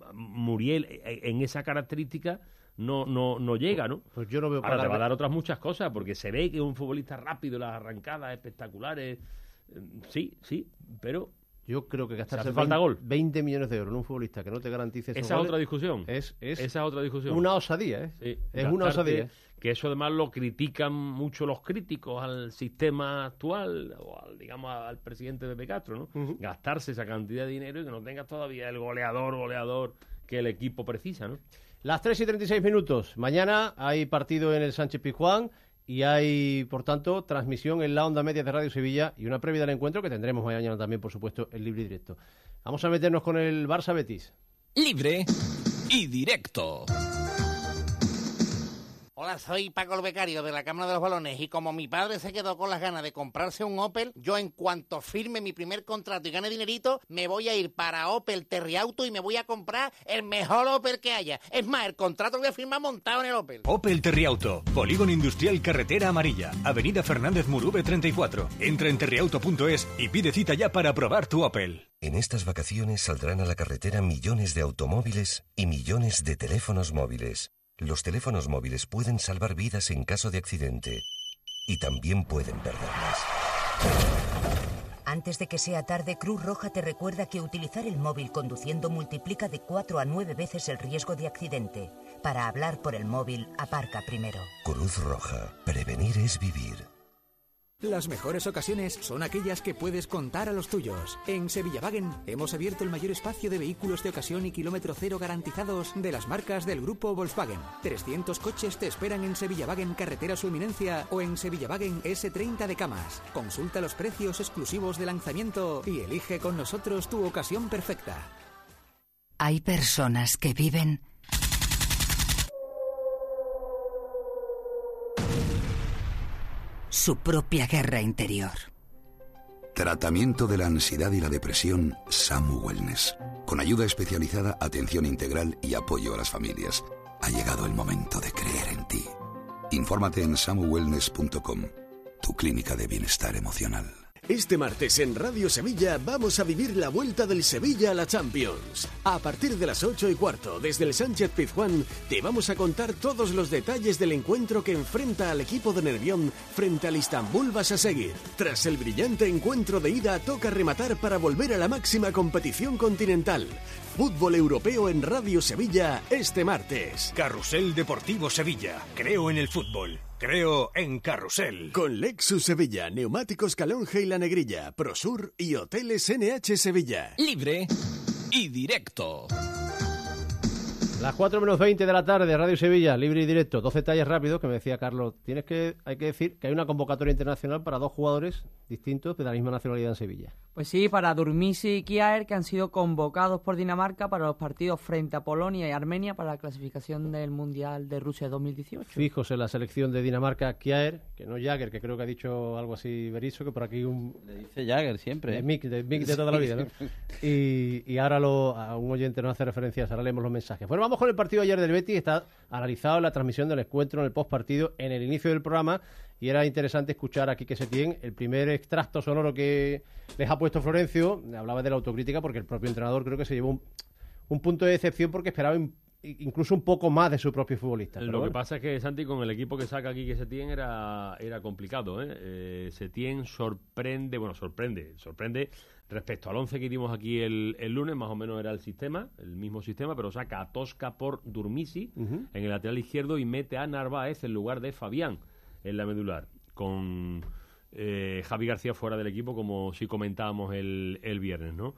Muriel en esa característica no, no, no llega, ¿no?
Pues yo no veo.
Ahora te va a dar otras muchas cosas, porque se ve que es un futbolista rápido, las arrancadas espectaculares, eh, sí, sí, pero
yo creo que gastarse
falta gol.
veinte millones de euros en un futbolista que no te garantice esos
Esa
goles,
otra discusión.
Es, es
Esa es otra discusión.
Una osadía, ¿eh?
Sí,
es una osadía.
Que eso además lo critican mucho los críticos al sistema actual, o al, digamos, al presidente Pepe Castro, ¿no? Uh-huh. Gastarse esa cantidad de dinero y que no tengas todavía el goleador, goleador que el equipo precisa, ¿no?
Las tres y treinta y seis minutos. Mañana hay partido en el Sánchez Pizjuán. Y hay, por tanto, transmisión en la onda media de Radio Sevilla y una previa del encuentro que tendremos mañana también, por supuesto, en libre y directo. Vamos a meternos con el Barça Betis.
Libre y directo.
Hola, soy Paco el becario de la Cámara de los Balones y como mi padre se quedó con las ganas de comprarse un Opel, yo en cuanto firme mi primer contrato y gane dinerito, me voy a ir para Opel Terriauto y me voy a comprar el mejor Opel que haya. Es más, el contrato lo voy a firmar montado en el Opel.
Opel Terriauto, Polígono Industrial Carretera Amarilla, Avenida Fernández Murube treinta y cuatro. Entra en terriauto punto es y pide cita ya para probar tu Opel.
En estas vacaciones saldrán a la carretera millones de automóviles y millones de teléfonos móviles. Los teléfonos móviles pueden salvar vidas en caso de accidente y también pueden perderlas.
Antes de que sea tarde, Cruz Roja te recuerda que utilizar el móvil conduciendo multiplica de cuatro a nueve veces el riesgo de accidente. Para hablar por el móvil, aparca primero.
Cruz Roja. Prevenir es vivir.
Las mejores ocasiones son aquellas que puedes contar a los tuyos. En Sevillavagen hemos abierto el mayor espacio de vehículos de ocasión y kilómetro cero garantizados de las marcas del grupo Volkswagen. trescientos coches te esperan en Sevillavagen Carretera Su Eminencia o en Sevillavagen ese treinta de Camas. Consulta los precios exclusivos de lanzamiento y elige con nosotros tu ocasión perfecta.
Hay personas que viven su propia guerra interior.
Tratamiento de la ansiedad y la depresión Samu Wellness. Con ayuda especializada, atención integral y apoyo a las familias. Ha llegado el momento de creer en ti. Infórmate en samu wellness punto com, tu clínica de bienestar emocional.
Este martes en Radio Sevilla vamos a vivir la vuelta del Sevilla a la Champions. A partir de las ocho y cuarto, desde el Sánchez Pizjuán, te vamos a contar todos los detalles del encuentro que enfrenta al equipo de Nervión frente al Istanbul Basaksehir. Tras el brillante encuentro de ida, toca rematar para volver a la máxima competición continental. Fútbol europeo en Radio Sevilla este martes.
Carrusel Deportivo Sevilla. Creo en el fútbol. Creo en Carrusel.
Con Lexus Sevilla, Neumáticos Calonge y La Negrilla, Prosur y Hoteles N H Sevilla.
Libre y directo.
Las cuatro menos veinte de la tarde, Radio Sevilla, libre y directo. Dos detalles rápidos que me decía Carlos. Tienes que, hay que decir que hay una convocatoria internacional para dos jugadores distintos de la misma nacionalidad en Sevilla.
Pues sí, para Durmisi y Kjaer, que han sido convocados por Dinamarca para los partidos frente a Polonia y Armenia para la clasificación del Mundial de Rusia dos mil dieciocho.
Fijos en la selección de Dinamarca, Kjaer, que no Jagger, que creo que ha dicho algo así Berizzo, que por aquí un...
Le dice Jagger siempre.
De
¿eh?
Mick, de, Mick de toda la vida, ¿no? Y, y ahora lo, a un oyente nos hace referencias, ahora leemos los mensajes. Bueno, vamos con el partido ayer del Betis, está analizado en la transmisión del encuentro, en el postpartido, en el inicio del programa, y era interesante escuchar aquí que se tiene el primer extracto sonoro que les ha puesto Florencio. Hablaba de la autocrítica porque el propio entrenador creo que se llevó un, un punto de decepción porque esperaba in, incluso un poco más de su propio futbolista.
Lo bueno. que pasa es que Santi, con el equipo que saca aquí que Setién era, era complicado, ¿eh? eh Setién sorprende, bueno, sorprende, sorprende respecto al once que dimos aquí el, el lunes, más o menos era el sistema, el mismo sistema, pero saca a Tosca por Durmisi uh-huh. en el lateral izquierdo y mete a Narváez en lugar de Fabián en la medular, con eh, Javi García fuera del equipo, como sí comentábamos el, el viernes, ¿no?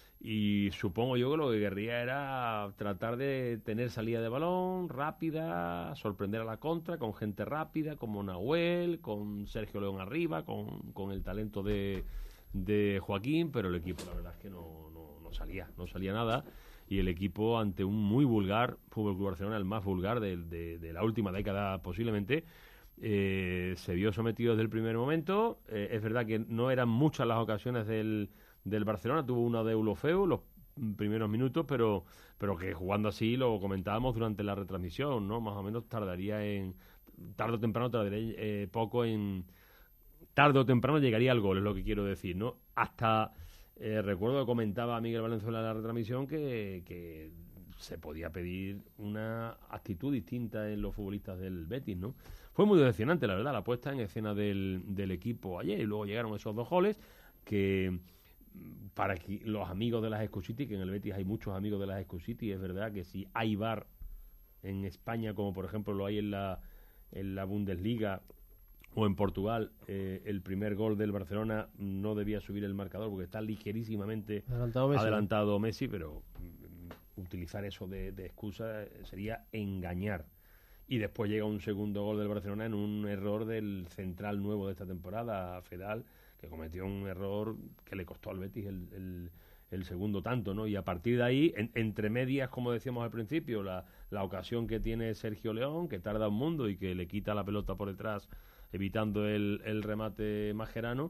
Y supongo yo que lo que querría era tratar de tener salida de balón rápida, sorprender a la contra con gente rápida como Nahuel, con Sergio León arriba, con, con el talento de, de Joaquín, pero el equipo la verdad es que no, no, no salía, no salía nada. Y el equipo, ante un muy vulgar Fútbol Club Barcelona, el más vulgar de, de, de la última década posiblemente, eh, se vio sometido desde el primer momento. Eh, es verdad que no eran muchas las ocasiones del, del Barcelona, tuvo una de Eulofeu los primeros minutos, pero, pero que jugando así, lo comentábamos durante la retransmisión, ¿no? Más o menos tardaría en, tarde o temprano tardaría eh, poco en, tarde o temprano llegaría al gol, es lo que quiero decir, ¿no? Hasta... Eh, recuerdo que comentaba Miguel Valenzuela en la retransmisión que, que se podía pedir una actitud distinta en los futbolistas del Betis, ¿no? Fue muy decepcionante, la verdad, la puesta en escena del, del equipo ayer, y luego llegaron esos dos goles que para que los amigos de las Escocity, que en el Betis hay muchos amigos de las Escocity, es verdad que si hay V A R en España, como por ejemplo lo hay en la, en la Bundesliga o en Portugal, eh, el primer gol del Barcelona no debía subir el marcador porque está ligerísimamente
adelantado Messi,
adelantado Messi, pero mm, utilizar eso de, de excusa sería engañar. Y después llega un segundo gol del Barcelona en un error del central nuevo de esta temporada, Fedal, que cometió un error que le costó al Betis el, el, el segundo tanto, ¿no? Y a partir de ahí, en, entre medias, como decíamos al principio, la, la ocasión que tiene Sergio León, que tarda un mundo y que le quita la pelota por detrás evitando el, el remate majerano,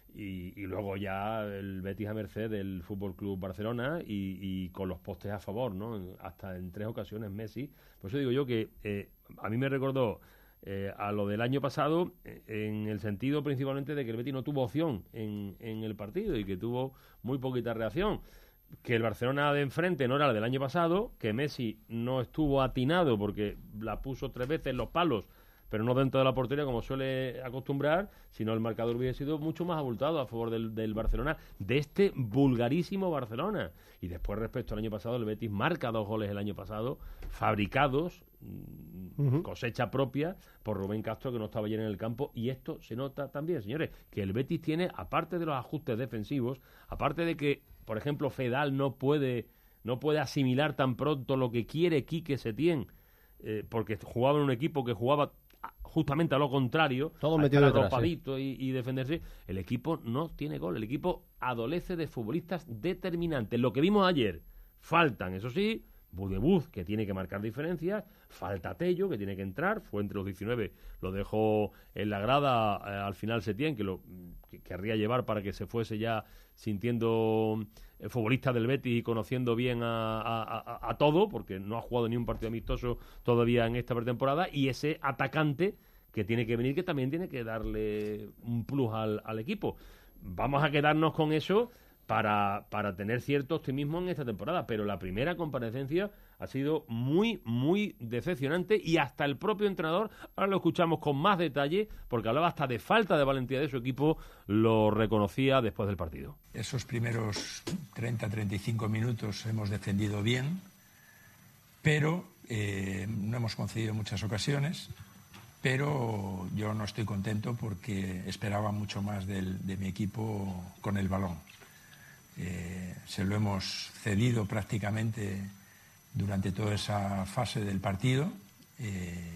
y, y luego ya el Betis a merced del Fútbol Club Barcelona y, y con los postes a favor, ¿no? Hasta en tres ocasiones Messi. Por eso digo yo que eh, a mí me recordó eh, a lo del año pasado, eh, en el sentido principalmente de que el Betis no tuvo opción en, en el partido y que tuvo muy poquita reacción. Que el Barcelona de enfrente no era la del año pasado, que Messi no estuvo atinado porque la puso tres veces en los palos, pero no dentro de la portería como suele acostumbrar, sino el marcador hubiese sido mucho más abultado a favor del, del Barcelona, de este vulgarísimo Barcelona. Y después, respecto al año pasado, el Betis marca dos goles el año pasado, fabricados, uh-huh. cosecha propia, por Rubén Castro, que no estaba ayer en el campo, y esto se nota también, señores, que el Betis tiene, aparte de los ajustes defensivos, aparte de que, por ejemplo, Fedal no puede, no puede asimilar tan pronto lo que quiere Quique Setién, eh, porque jugaba en un equipo que jugaba justamente a lo contrario,
todo metido detrás,
arropadito ¿sí? y, y defenderse. El equipo no tiene gol, el equipo adolece de futbolistas determinantes. Lo que vimos ayer, faltan, eso sí, Budebuz, que tiene que marcar diferencias, falta Tello, que tiene que entrar, fue entre los diecinueve, lo dejó en la grada eh, al final Setién, que lo que querría llevar para que se fuese ya sintiendo eh, futbolista del Betis y conociendo bien a, a, a, a todo, porque no ha jugado ni un partido amistoso todavía en esta pretemporada, y ese atacante que tiene que venir, que también tiene que darle un plus al, al equipo. Vamos a quedarnos con eso para, para tener cierto optimismo en esta temporada, pero la primera comparecencia ha sido muy, muy decepcionante, y hasta el propio entrenador, ahora lo escuchamos con más detalle, porque hablaba hasta de falta de valentía de su equipo, lo reconocía después del partido.
Esos primeros treinta a treinta y cinco minutos hemos defendido bien, pero eh, no hemos concedido muchas ocasiones, pero yo no estoy contento porque esperaba mucho más del, de mi equipo con el balón. Eh, se lo hemos cedido prácticamente durante toda esa fase del partido. Eh,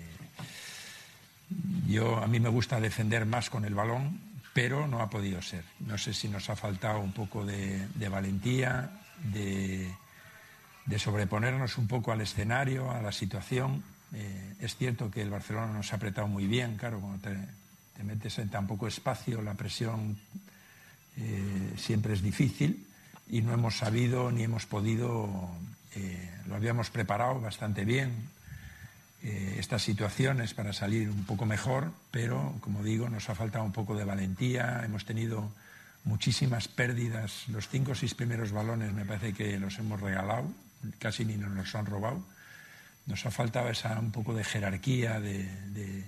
yo, a mí me gusta defender más con el balón, pero no ha podido ser. No sé si nos ha faltado un poco de, de valentía, de, de sobreponernos un poco al escenario, a la situación. Eh, es cierto que el Barcelona nos ha apretado muy bien, claro, cuando te, te metes en tan poco espacio, la presión eh, siempre es difícil y no hemos sabido ni hemos podido, eh, lo habíamos preparado bastante bien, eh, estas situaciones para salir un poco mejor, pero como digo, nos ha faltado un poco de valentía, hemos tenido muchísimas pérdidas, los cinco o seis primeros balones me parece que los hemos regalado, casi ni nos los han robado. Nos ha faltado esa un poco de jerarquía, de, de,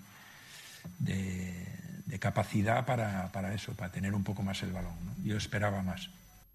de, de capacidad para, para eso, para tener un poco más el balón, ¿no? Yo esperaba más.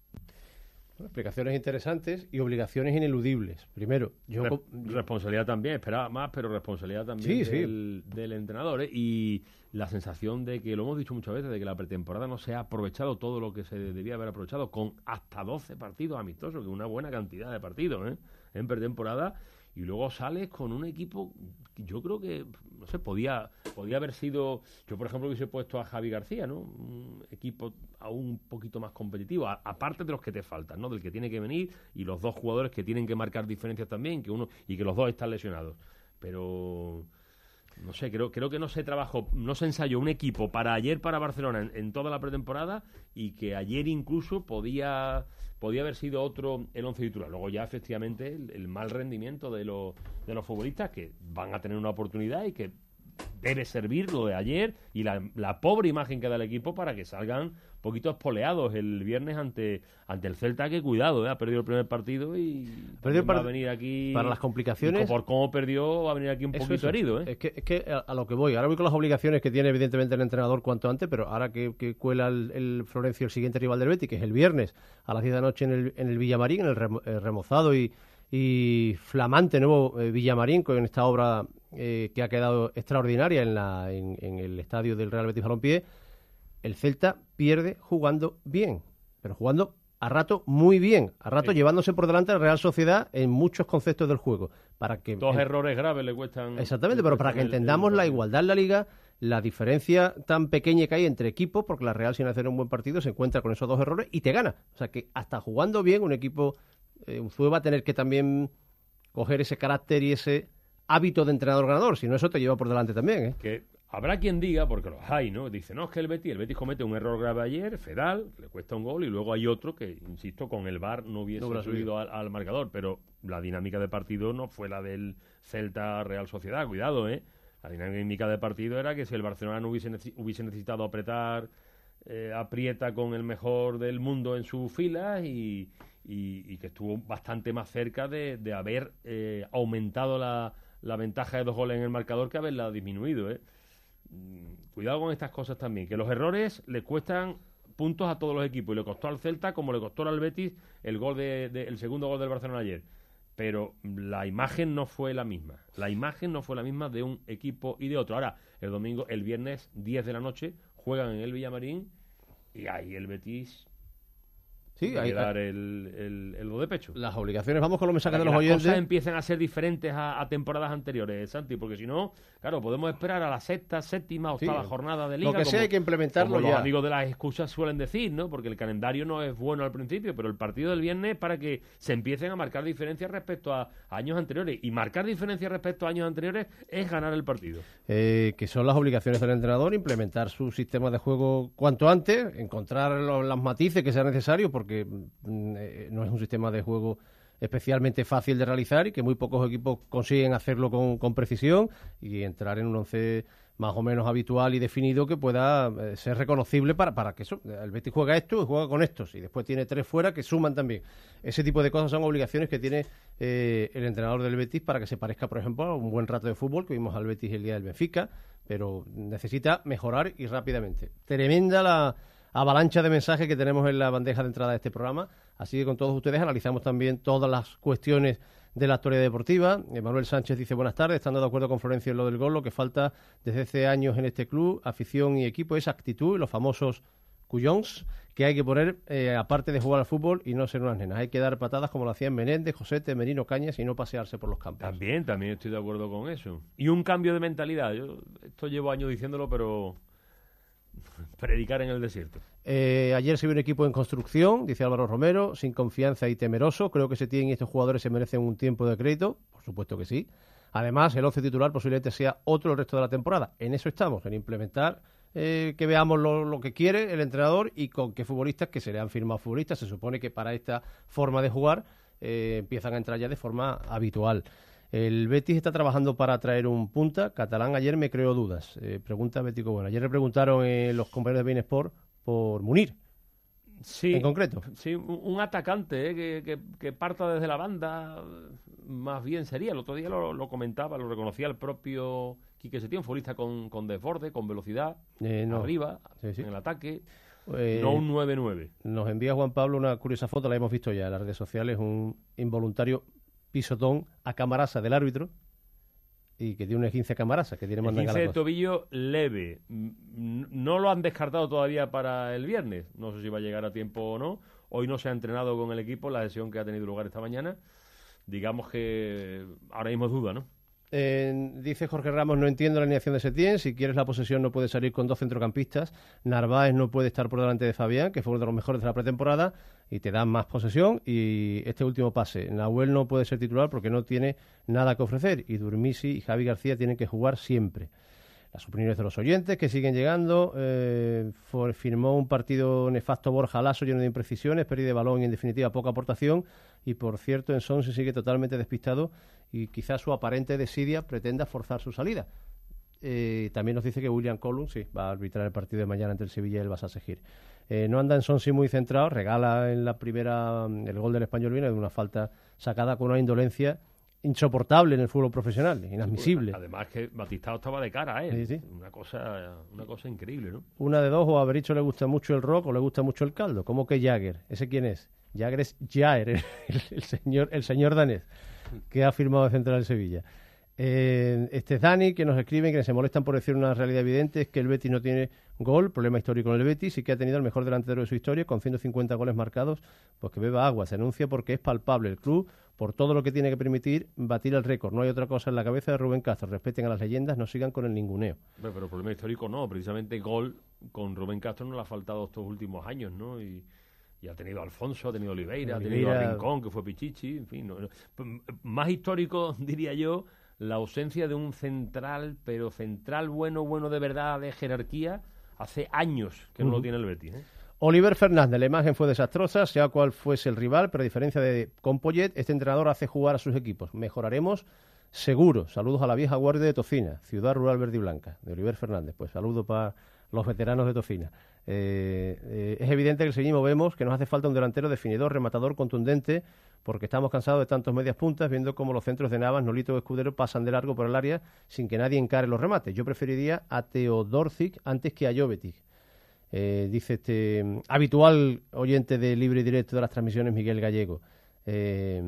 Bueno, explicaciones interesantes y obligaciones ineludibles. Primero, yo...
Re responsabilidad también, esperaba más, pero responsabilidad también
sí,
del,
sí.
del entrenador, ¿eh? Y la sensación de que, lo hemos dicho muchas veces, de que la pretemporada no se ha aprovechado todo lo que se debía haber aprovechado, con hasta doce partidos amistosos, que es una buena cantidad de partidos, ¿eh? En pretemporada. Y luego sales con un equipo, yo creo que, no sé, podía podía haber sido, yo por ejemplo hubiese puesto a Javi García, ¿no? Un equipo aún un poquito más competitivo, a, aparte de los que te faltan, ¿no? Del que tiene que venir y los dos jugadores que tienen que marcar diferencias también, que uno y que los dos están lesionados. Pero... no sé, creo, creo que no se trabajó, no se ensayó un equipo para ayer para Barcelona en, en toda la pretemporada y que ayer incluso podía podía haber sido otro el once titular. Luego ya efectivamente el, el mal rendimiento de los de los futbolistas que van a tener una oportunidad y que debe servir lo de ayer y la, la pobre imagen que da el equipo para que salgan un poquito espoleados el viernes ante ante el Celta, que cuidado, ¿eh? Ha perdido el primer partido y
perdió
para,
va a venir
aquí
para las complicaciones.
Por cómo perdió va a venir aquí un
eso,
poquito
eso.
herido, ¿eh?
Es que, es que a, a lo que voy, ahora voy con las obligaciones que tiene evidentemente el entrenador cuanto antes, pero ahora que, que cuela el, el Florencio el siguiente rival del Betis, que es el viernes a las diez de la noche en el, en el Villamarín, en el, remo, el remozado y, y flamante nuevo eh, Villamarín, con esta obra eh, que ha quedado extraordinaria en, la, en, en el estadio del Real Betis Balompié. El Celta pierde jugando bien, pero jugando a rato muy bien, a rato sí. Llevándose por delante a la Real Sociedad en muchos conceptos del juego. Para que
Dos
el...
errores graves le cuestan...
Exactamente, pero para que el, entendamos el... la igualdad en la Liga, la diferencia tan pequeña que hay entre equipos, porque la Real, sin hacer un buen partido, se encuentra con esos dos errores y te gana. O sea que hasta jugando bien, un equipo, eh, un Zue va a tener que también coger ese carácter y ese hábito de entrenador ganador, si no eso te lleva por delante también, ¿eh?
Que habrá quien diga, porque los hay, ¿no? Dice, no, es que el Betis, el Betis comete un error grave ayer, Fedal, le cuesta un gol, y luego hay otro que, insisto, con el V A R no hubiese no subido al, al marcador, pero la dinámica de partido no fue la del Celta Real Sociedad, cuidado, ¿eh? La dinámica de partido era que si el Barcelona no hubiese, hubiese necesitado apretar, eh, aprieta con el mejor del mundo en sus filas y, y, y que estuvo bastante más cerca de, de haber eh, aumentado la, la ventaja de dos goles en el marcador que haberla disminuido, ¿eh? Cuidado con estas cosas también, que los errores le cuestan puntos a todos los equipos y le costó al Celta como le costó al Betis el gol de, de, el segundo gol del Barcelona ayer, pero la imagen no fue la misma la imagen no fue la misma de un equipo y de otro. Ahora, el domingo, el viernes diez de la noche juegan en el Villamarín y ahí el Betis
sí,
hay
hay
que dar el, el, el do de pecho.
Las obligaciones, vamos con los mensajes
Para
de los
las
oyentes.
Las cosas empiezan a ser diferentes a, a temporadas anteriores, Santi, porque si no, claro, podemos esperar a la sexta, séptima, octava sí, jornada de Liga.
Lo que sea hay que implementarlo
como
ya.
Los amigos de las excusas suelen decir, ¿no? Porque el calendario no es bueno al principio, pero el partido del viernes es para que se empiecen a marcar diferencias respecto a años anteriores. Y marcar diferencias respecto a años anteriores es ganar el partido.
Eh, que son las obligaciones del entrenador, implementar su sistema de juego cuanto antes, encontrar los, los matices que sean necesarios, porque eh, no es un sistema de juego especialmente fácil de realizar y que muy pocos equipos consiguen hacerlo con, con precisión y entrar en un once más o menos habitual y definido que pueda eh, ser reconocible para, para que eso, el Betis juega esto y juega con estos y después tiene tres fuera que suman también. Ese tipo de cosas son obligaciones que tiene eh, el entrenador del Betis para que se parezca, por ejemplo, a un buen rato de fútbol que vimos al Betis el día del Benfica, pero necesita mejorar y rápidamente. Tremenda la avalancha de mensajes que tenemos en la bandeja de entrada de este programa, así que con todos ustedes analizamos también todas las cuestiones de la actualidad deportiva. Manuel Sánchez dice buenas tardes, estando de acuerdo con Florencio en lo del gol, lo que falta desde hace años en este club, afición y equipo, es actitud y los famosos cuyons, que hay que poner, eh, aparte de jugar al fútbol y no ser unas nenas. Hay que dar patadas como lo hacían Menéndez, Josete, Merino, Cañas y no pasearse por los campos.
También, también estoy de acuerdo con eso. Y un cambio de mentalidad. Yo esto llevo años diciéndolo, pero predicar en el desierto.
Eh, ayer se vio un equipo en construcción, dice Álvaro Romero, sin confianza y temeroso. Creo que Setién y estos jugadores se merecen un tiempo de crédito, por supuesto que sí. Además, el once titular posiblemente sea otro el resto de la temporada. En eso estamos, en implementar eh, que veamos lo, lo que quiere el entrenador y con qué futbolistas, que se le han firmado futbolistas. Se supone que para esta forma de jugar eh, empiezan a entrar ya de forma habitual. El Betis está trabajando para traer un punta. Catalán ayer me creó dudas. Eh, pregunta Bético Bueno. Ayer le preguntaron eh, los compañeros de Bein Sport por Munir.
Sí,
en concreto.
Sí, un, un atacante eh, que, que, que parta desde la banda, más bien sería. El otro día lo, lo comentaba, lo reconocía el propio Quique Setién, futbolista con, con desborde, con velocidad,
eh, no.
arriba,
sí, sí.
en el ataque.
Eh,
no un nueve nueve.
Nos envía Juan Pablo una curiosa foto, la hemos visto ya en las redes sociales, un involuntario pisotón a Camarasa del árbitro y que tiene un esguince a Camarasa, que tiene más
esguince de tobillo leve. No lo han descartado todavía para el viernes. No sé si va a llegar a tiempo o no. Hoy no se ha entrenado con el equipo, la lesión que ha tenido lugar esta mañana. Digamos que ahora mismo es duda, ¿no?
Eh, dice Jorge Ramos, no entiendo la alineación de Setién. Si quieres la posesión no puede salir con dos centrocampistas. Narváez no puede estar por delante de Fabián, que fue uno de los mejores de la pretemporada, y te dan más posesión. Y este último pase, Nahuel no puede ser titular porque no tiene nada que ofrecer, y Durmisi y Javi García tienen que jugar siempre. Las opiniones de los oyentes que siguen llegando. Eh, for, firmó un partido nefasto Borja Lasso, lleno de imprecisiones, pérdida de balón y en definitiva poca aportación. Y por cierto, en Son se sigue totalmente despistado y quizás su aparente desidia pretenda forzar su salida. Eh, también nos dice que William Colum sí va a arbitrar el partido de mañana entre el Sevilla y el Başakşehir. Eh, no anda en Son sí muy centrado, regala en la primera, el gol del Español viene de una falta sacada con una indolencia insoportable en el fútbol profesional, inadmisible.
Además que Batistao estaba de cara a él.
Sí, sí.
Una cosa, una cosa increíble, ¿no?
Una de dos, o a Bericho le gusta mucho el rock o le gusta mucho el caldo. ¿Cómo que Jagger? ¿Ese quién es? Jagger es Jair, el, el señor, el señor danés que ha firmado de central de Sevilla. Eh, este es Dani, que nos escriben que se molestan por decir una realidad evidente, es que el Betis no tiene gol, problema histórico en el Betis, y que ha tenido el mejor delantero de su historia con ciento cincuenta goles marcados. Pues que beba agua, se anuncia porque es palpable el club por todo lo que tiene que permitir batir el récord. No hay otra cosa en la cabeza de Rubén Castro. Respeten a las leyendas, no sigan con el ninguneo.
Pero, pero problema histórico no, precisamente gol con Rubén Castro no le ha faltado estos últimos años, ¿no? Y, y ha tenido a Alfonso, ha tenido a Oliveira, Oliveira, ha tenido a Rincón, que fue Pichichi, en fin. No, no. Más histórico, diría yo, la ausencia de un central, pero central bueno, bueno de verdad, de jerarquía, hace años que no uh-huh. lo tiene el Betis, ¿eh?
Oliver Fernández, la imagen fue desastrosa, sea cual fuese el rival, pero a diferencia de Compollet, este entrenador hace jugar a sus equipos. Mejoraremos seguro. Saludos a la vieja guardia de Tocina, ciudad rural verde y blanca, de Oliver Fernández. Pues saludo para los veteranos de Tocina. Eh, eh, es evidente que el seguimos vemos que nos hace falta un delantero definidor, rematador, contundente, porque estamos cansados de tantos medias puntas, viendo cómo los centros de Navas, Nolito o Escudero pasan de largo por el área sin que nadie encare los remates. Yo preferiría a Teodorcic antes que a Jovetic. Eh, dice este habitual oyente de Libre y Directo de las transmisiones, Miguel Gallego. Eh,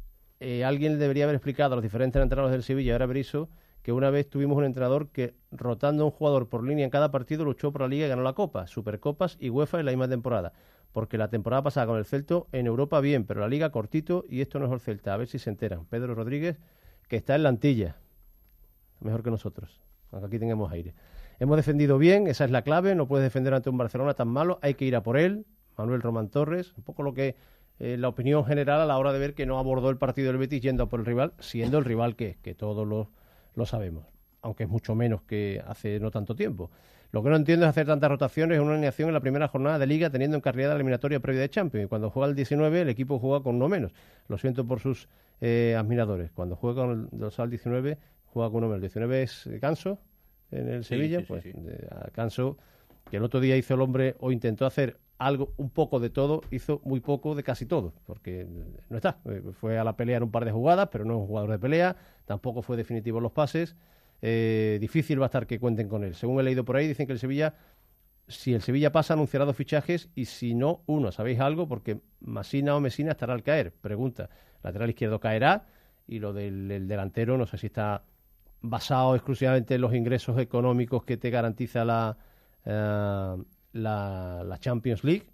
eh, alguien debería haber explicado a los diferentes entrenadores del Sevilla, ahora Berizzo, que una vez tuvimos un entrenador que, rotando a un jugador por línea en cada partido, luchó por la Liga y ganó la Copa, Supercopas y UEFA en la misma temporada. Porque la temporada pasada con el Celta en Europa bien, pero la Liga cortito y esto no es el Celta. A ver si se enteran. Pedro Rodríguez, que está en la Antilla, mejor que nosotros, aunque aquí tengamos aire. Hemos defendido bien, esa es la clave, no puedes defender ante un Barcelona tan malo, hay que ir a por él. Manuel Román Torres, un poco lo que eh, la opinión general a la hora de ver que no abordó el partido del Betis yendo a por el rival, siendo el rival que es, que todos lo, lo sabemos, aunque es mucho menos que hace no tanto tiempo. Lo que no entiendo es hacer tantas rotaciones en una alineación en la primera jornada de Liga, teniendo encarrilada la eliminatoria previa de Champions, y cuando juega el diecinueve el equipo juega con uno menos. Lo siento por sus eh, admiradores, cuando juega con el dorsal diecinueve juega con uno menos. El diecinueve es Canso en el
sí,
Sevilla,
sí,
pues
sí, sí.
Eh, Canso, que el otro día hizo el hombre o intentó hacer algo, un poco de todo, hizo muy poco de casi todo, porque no está. Fue a la pelea en un par de jugadas, pero no es un jugador de pelea, tampoco fue definitivo en los pases. Eh, difícil va a estar que cuenten con él. Según he leído por ahí, dicen que el Sevilla, si el Sevilla pasa, anunciará dos fichajes, y si no, uno. ¿Sabéis algo? Porque Masina o Mesina estará al caer. Pregunta. Lateral izquierdo caerá, y lo del el delantero, no sé si está basado exclusivamente en los ingresos económicos que te garantiza la, uh, la, la Champions League,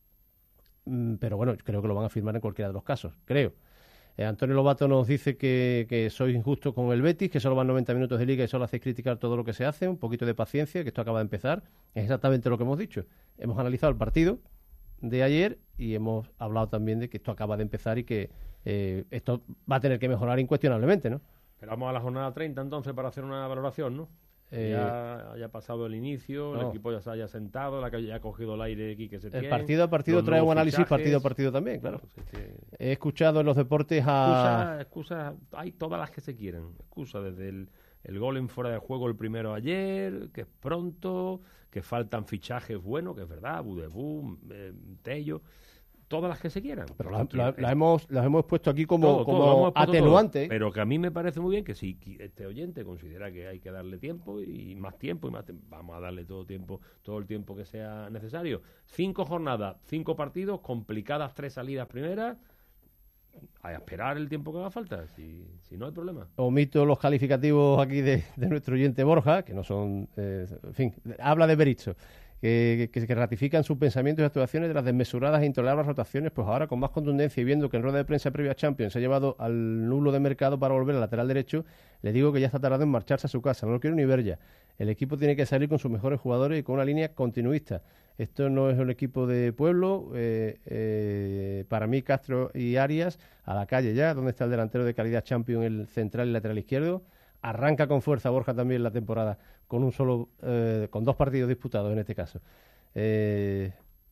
mm, pero bueno, creo que lo van a firmar en cualquiera de los casos, creo. Eh, Antonio Lobato nos dice que, que sois injustos con el Betis, que solo van noventa minutos de liga y solo hacéis criticar todo lo que se hace, un poquito de paciencia, que esto acaba de empezar. Es exactamente lo que hemos dicho. Hemos analizado el partido de ayer y hemos hablado también de que esto acaba de empezar y que eh, esto va a tener que mejorar incuestionablemente, ¿no?
Pero vamos a la jornada treinta entonces para hacer una valoración, ¿no? Eh, ya haya pasado el inicio, no. El equipo ya se haya sentado, la que haya cogido el aire aquí que se tiene.
El partido a partido trae un análisis fichajes. partido a partido también, claro. Pues es que... He escuchado en los deportes a...
Excusas, excusas, hay todas las que se quieren. Excusas desde el, el gol en fuera de juego el primero ayer, que es pronto, que faltan fichajes buenos, que es verdad, Budebú, eh, Tello... Todas las que se quieran.
Pero las la, la hemos, las hemos puesto aquí como, todo, como todo, atenuante.
Todo. Pero que a mí me parece muy bien que si este oyente considera que hay que darle tiempo y más tiempo, y más tiempo, vamos a darle todo tiempo, todo el tiempo que sea necesario. Cinco jornadas, cinco partidos, complicadas tres salidas primeras, a esperar el tiempo que haga falta, si, si no hay problema.
Omito los calificativos aquí de, de nuestro oyente Borja, que no son... Eh, en fin, habla de Berizzo. Que, que, que ratifican sus pensamientos y actuaciones de las desmesuradas e intolerables rotaciones, pues ahora con más contundencia y viendo que en rueda de prensa previa a Champions se ha llevado al nulo de mercado para volver al lateral derecho, le digo que ya está tardando en marcharse a su casa, no lo quiero ni ver ya. El equipo tiene que salir con sus mejores jugadores y con una línea continuista. Esto no es un equipo de pueblo, eh, eh, para mí Castro y Arias a la calle ya, donde está el delantero de calidad Champions, el central y lateral izquierdo. Arranca con fuerza Borja también la temporada con un solo eh, con dos partidos disputados en este caso. Eh,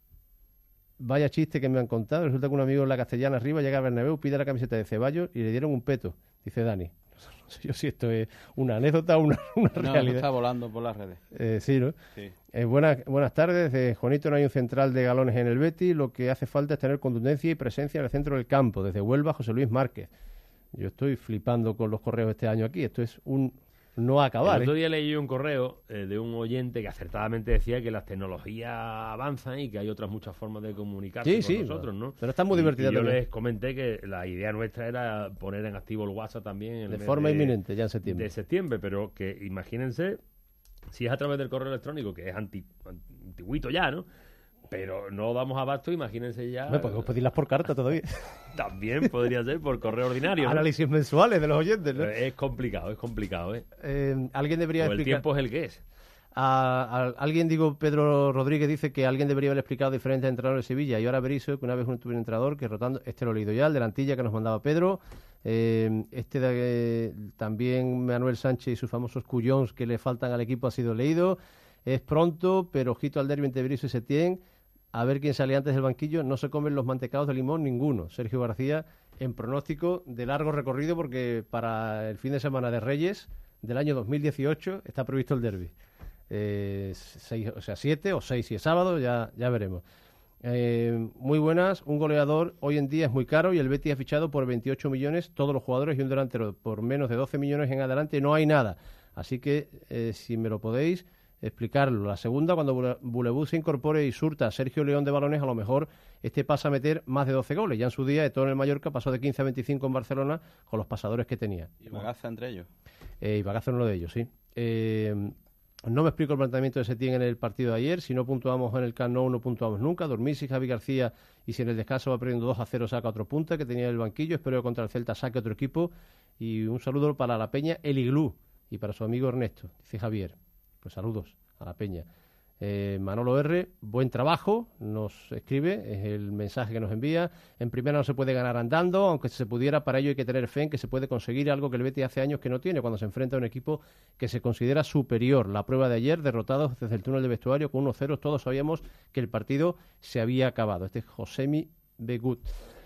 vaya chiste que me han contado. Resulta que un amigo en la Castellana arriba llega a Bernabéu, pide la camiseta de Ceballos y le dieron un peto, dice Dani. No sé yo si esto es una anécdota o una, una
no,
realidad.
No, está volando por las redes.
Eh, sí, ¿no?
Sí.
Eh, buenas, buenas tardes. Eh, Juanito, no hay un central de galones en el Betis. Lo que hace falta es tener contundencia y presencia en el centro del campo. Desde Huelva, José Luis Márquez. Yo estoy flipando con los correos este año aquí. Esto es un no acabar.
El otro
¿eh?
día leí un correo eh, de un oyente que acertadamente decía que las tecnologías avanzan y que hay otras muchas formas de comunicarse
sí,
con
sí,
nosotros, ¿no?
Pero está muy divertida.
Y, y yo
también.
les comenté que la idea nuestra era poner en activo el WhatsApp también en el
de
mes
forma
de,
inminente, ya en septiembre.
De septiembre, pero que imagínense si es a través del correo electrónico, que es anti, antiguito ya, ¿no? Pero no damos abasto, imagínense ya...
Me podemos pedirlas por carta todavía.
También podría ser por correo ordinario, ¿no?
Análisis mensuales de los oyentes, ¿no?
Es complicado, es complicado, ¿eh?
eh alguien debería
o el
explicar...
tiempo es el que es.
A, a, alguien, digo, Pedro Rodríguez dice que alguien debería haber explicado diferentes entrenadores de Sevilla y ahora Berizzo, que una vez tuvo un entrenador que rotando, este lo he leído ya, el de la Antilla que nos mandaba Pedro, eh, este de, eh, también Manuel Sánchez y sus famosos cuyons que le faltan al equipo ha sido leído. Es pronto, pero ojito al derbi entre Berizzo y Setién. A ver quién sale antes del banquillo. No se comen los mantecados de limón ninguno. Sergio García en pronóstico de largo recorrido porque para el fin de semana de Reyes del año dos mil dieciocho está previsto el derbi. Eh, seis, o sea, siete o seis si es sábado, ya, ya veremos. Eh, muy buenas. Un goleador hoy en día es muy caro y el Betis ha fichado por veintiocho millones todos los jugadores y un delantero por menos de doce millones en adelante. No hay nada. Así que eh, si me lo podéis explicarlo. La segunda, cuando Bulebú se incorpore y surta a Sergio León de balones, a lo mejor este pasa a meter más de doce goles. Ya en su día, Eto'o en el Mallorca pasó de quince a veinticinco en Barcelona con los pasadores que tenía.
Y Bagaza entre ellos.
Eh, y Bagaza uno de ellos, sí. Eh, no me explico el planteamiento de Setién en el partido de ayer. Si no puntuamos en el Camp Nou, no puntuamos nunca. Dormisi, Javi García, y si en el descanso va perdiendo dos a cero, saca otro punta que tenía el banquillo. Espero que contra el Celta saque otro equipo. Y un saludo para la Peña El Iglú y para su amigo Ernesto, dice Javier. Pues saludos a la Peña. Eh, Manolo R, buen trabajo, nos escribe, es el mensaje que nos envía. En primera no se puede ganar andando, aunque si se pudiera, para ello hay que tener fe en que se puede conseguir algo que el Betis hace años que no tiene, cuando se enfrenta a un equipo que se considera superior. La prueba de ayer, derrotados desde el túnel de vestuario con uno cero, todos sabíamos que el partido se había acabado. Este es Josemi Begut.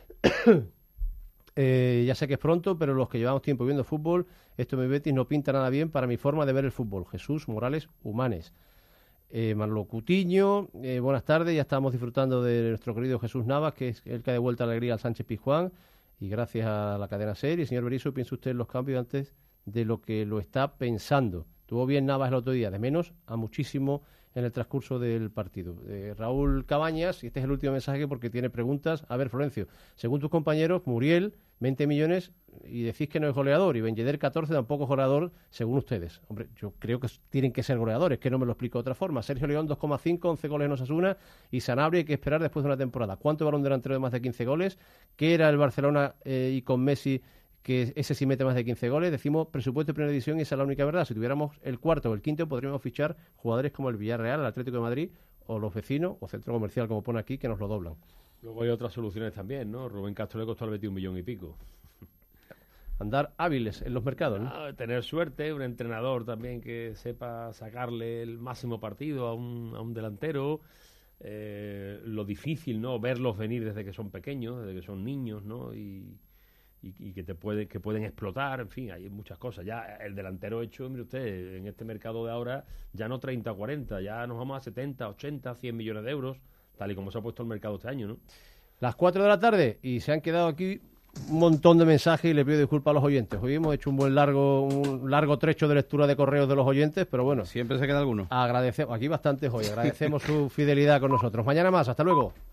Eh, ya sé que es pronto, pero los que llevamos tiempo viendo fútbol, esto mi Betis no pinta nada bien para mi forma de ver el fútbol. Jesús Morales Humanes. Eh, Manolo Cutiño, eh, buenas tardes, ya estamos disfrutando de nuestro querido Jesús Navas, que es el que ha devuelto alegría al Sánchez Pizjuán, y gracias a la cadena SER. Y señor Berizzo, ¿piensa usted en los cambios antes de lo que lo está pensando? Tuvo bien Navas el otro día, de menos a muchísimo en el transcurso del partido. Eh, Raúl Cabañas, y este es el último mensaje porque tiene preguntas. A ver, Florencio, según tus compañeros, Muriel, veinte millones, y decís que no es goleador, y Ben Yedder, catorce, tampoco es goleador, según ustedes. Hombre, yo creo que tienen que ser goleadores, que no me lo explico de otra forma. Sergio León, dos coma cinco, once goles en Osasuna, y Sanabria hay que esperar después de una temporada. ¿Cuánto vale un delantero de más de quince goles? ¿Qué era el Barcelona eh, y con Messi, que ese sí mete más de quince goles? Decimos presupuesto de primera división y esa es la única verdad. Si tuviéramos el cuarto o el quinto, podríamos fichar jugadores como el Villarreal, el Atlético de Madrid, o los vecinos, o Centro Comercial, como pone aquí, que nos lo doblan.
Luego hay otras soluciones también, ¿no? Rubén Castro le costó al Betis un millón y pico.
Andar hábiles en los mercados, ¿no?
Ah, tener suerte, un entrenador también que sepa sacarle el máximo partido a un, a un delantero. Eh, lo difícil, ¿no? Verlos venir desde que son pequeños, desde que son niños, ¿no? Y... Y, y que te puede, que pueden explotar, en fin, hay muchas cosas. Ya el delantero hecho, mire usted, en este mercado de ahora, ya no treinta o cuarenta, ya nos vamos a setenta, ochenta, cien millones de euros, tal y como se ha puesto el mercado este año, ¿no?
Las cuatro de la tarde, y se han quedado aquí un montón de mensajes, y le pido disculpas a los oyentes. Hoy hemos hecho un buen largo un largo trecho de lectura de correos de los oyentes, pero bueno.
Siempre se queda alguno.
Agradecemos, aquí bastantes hoy, agradecemos su fidelidad con nosotros. Mañana más, hasta luego.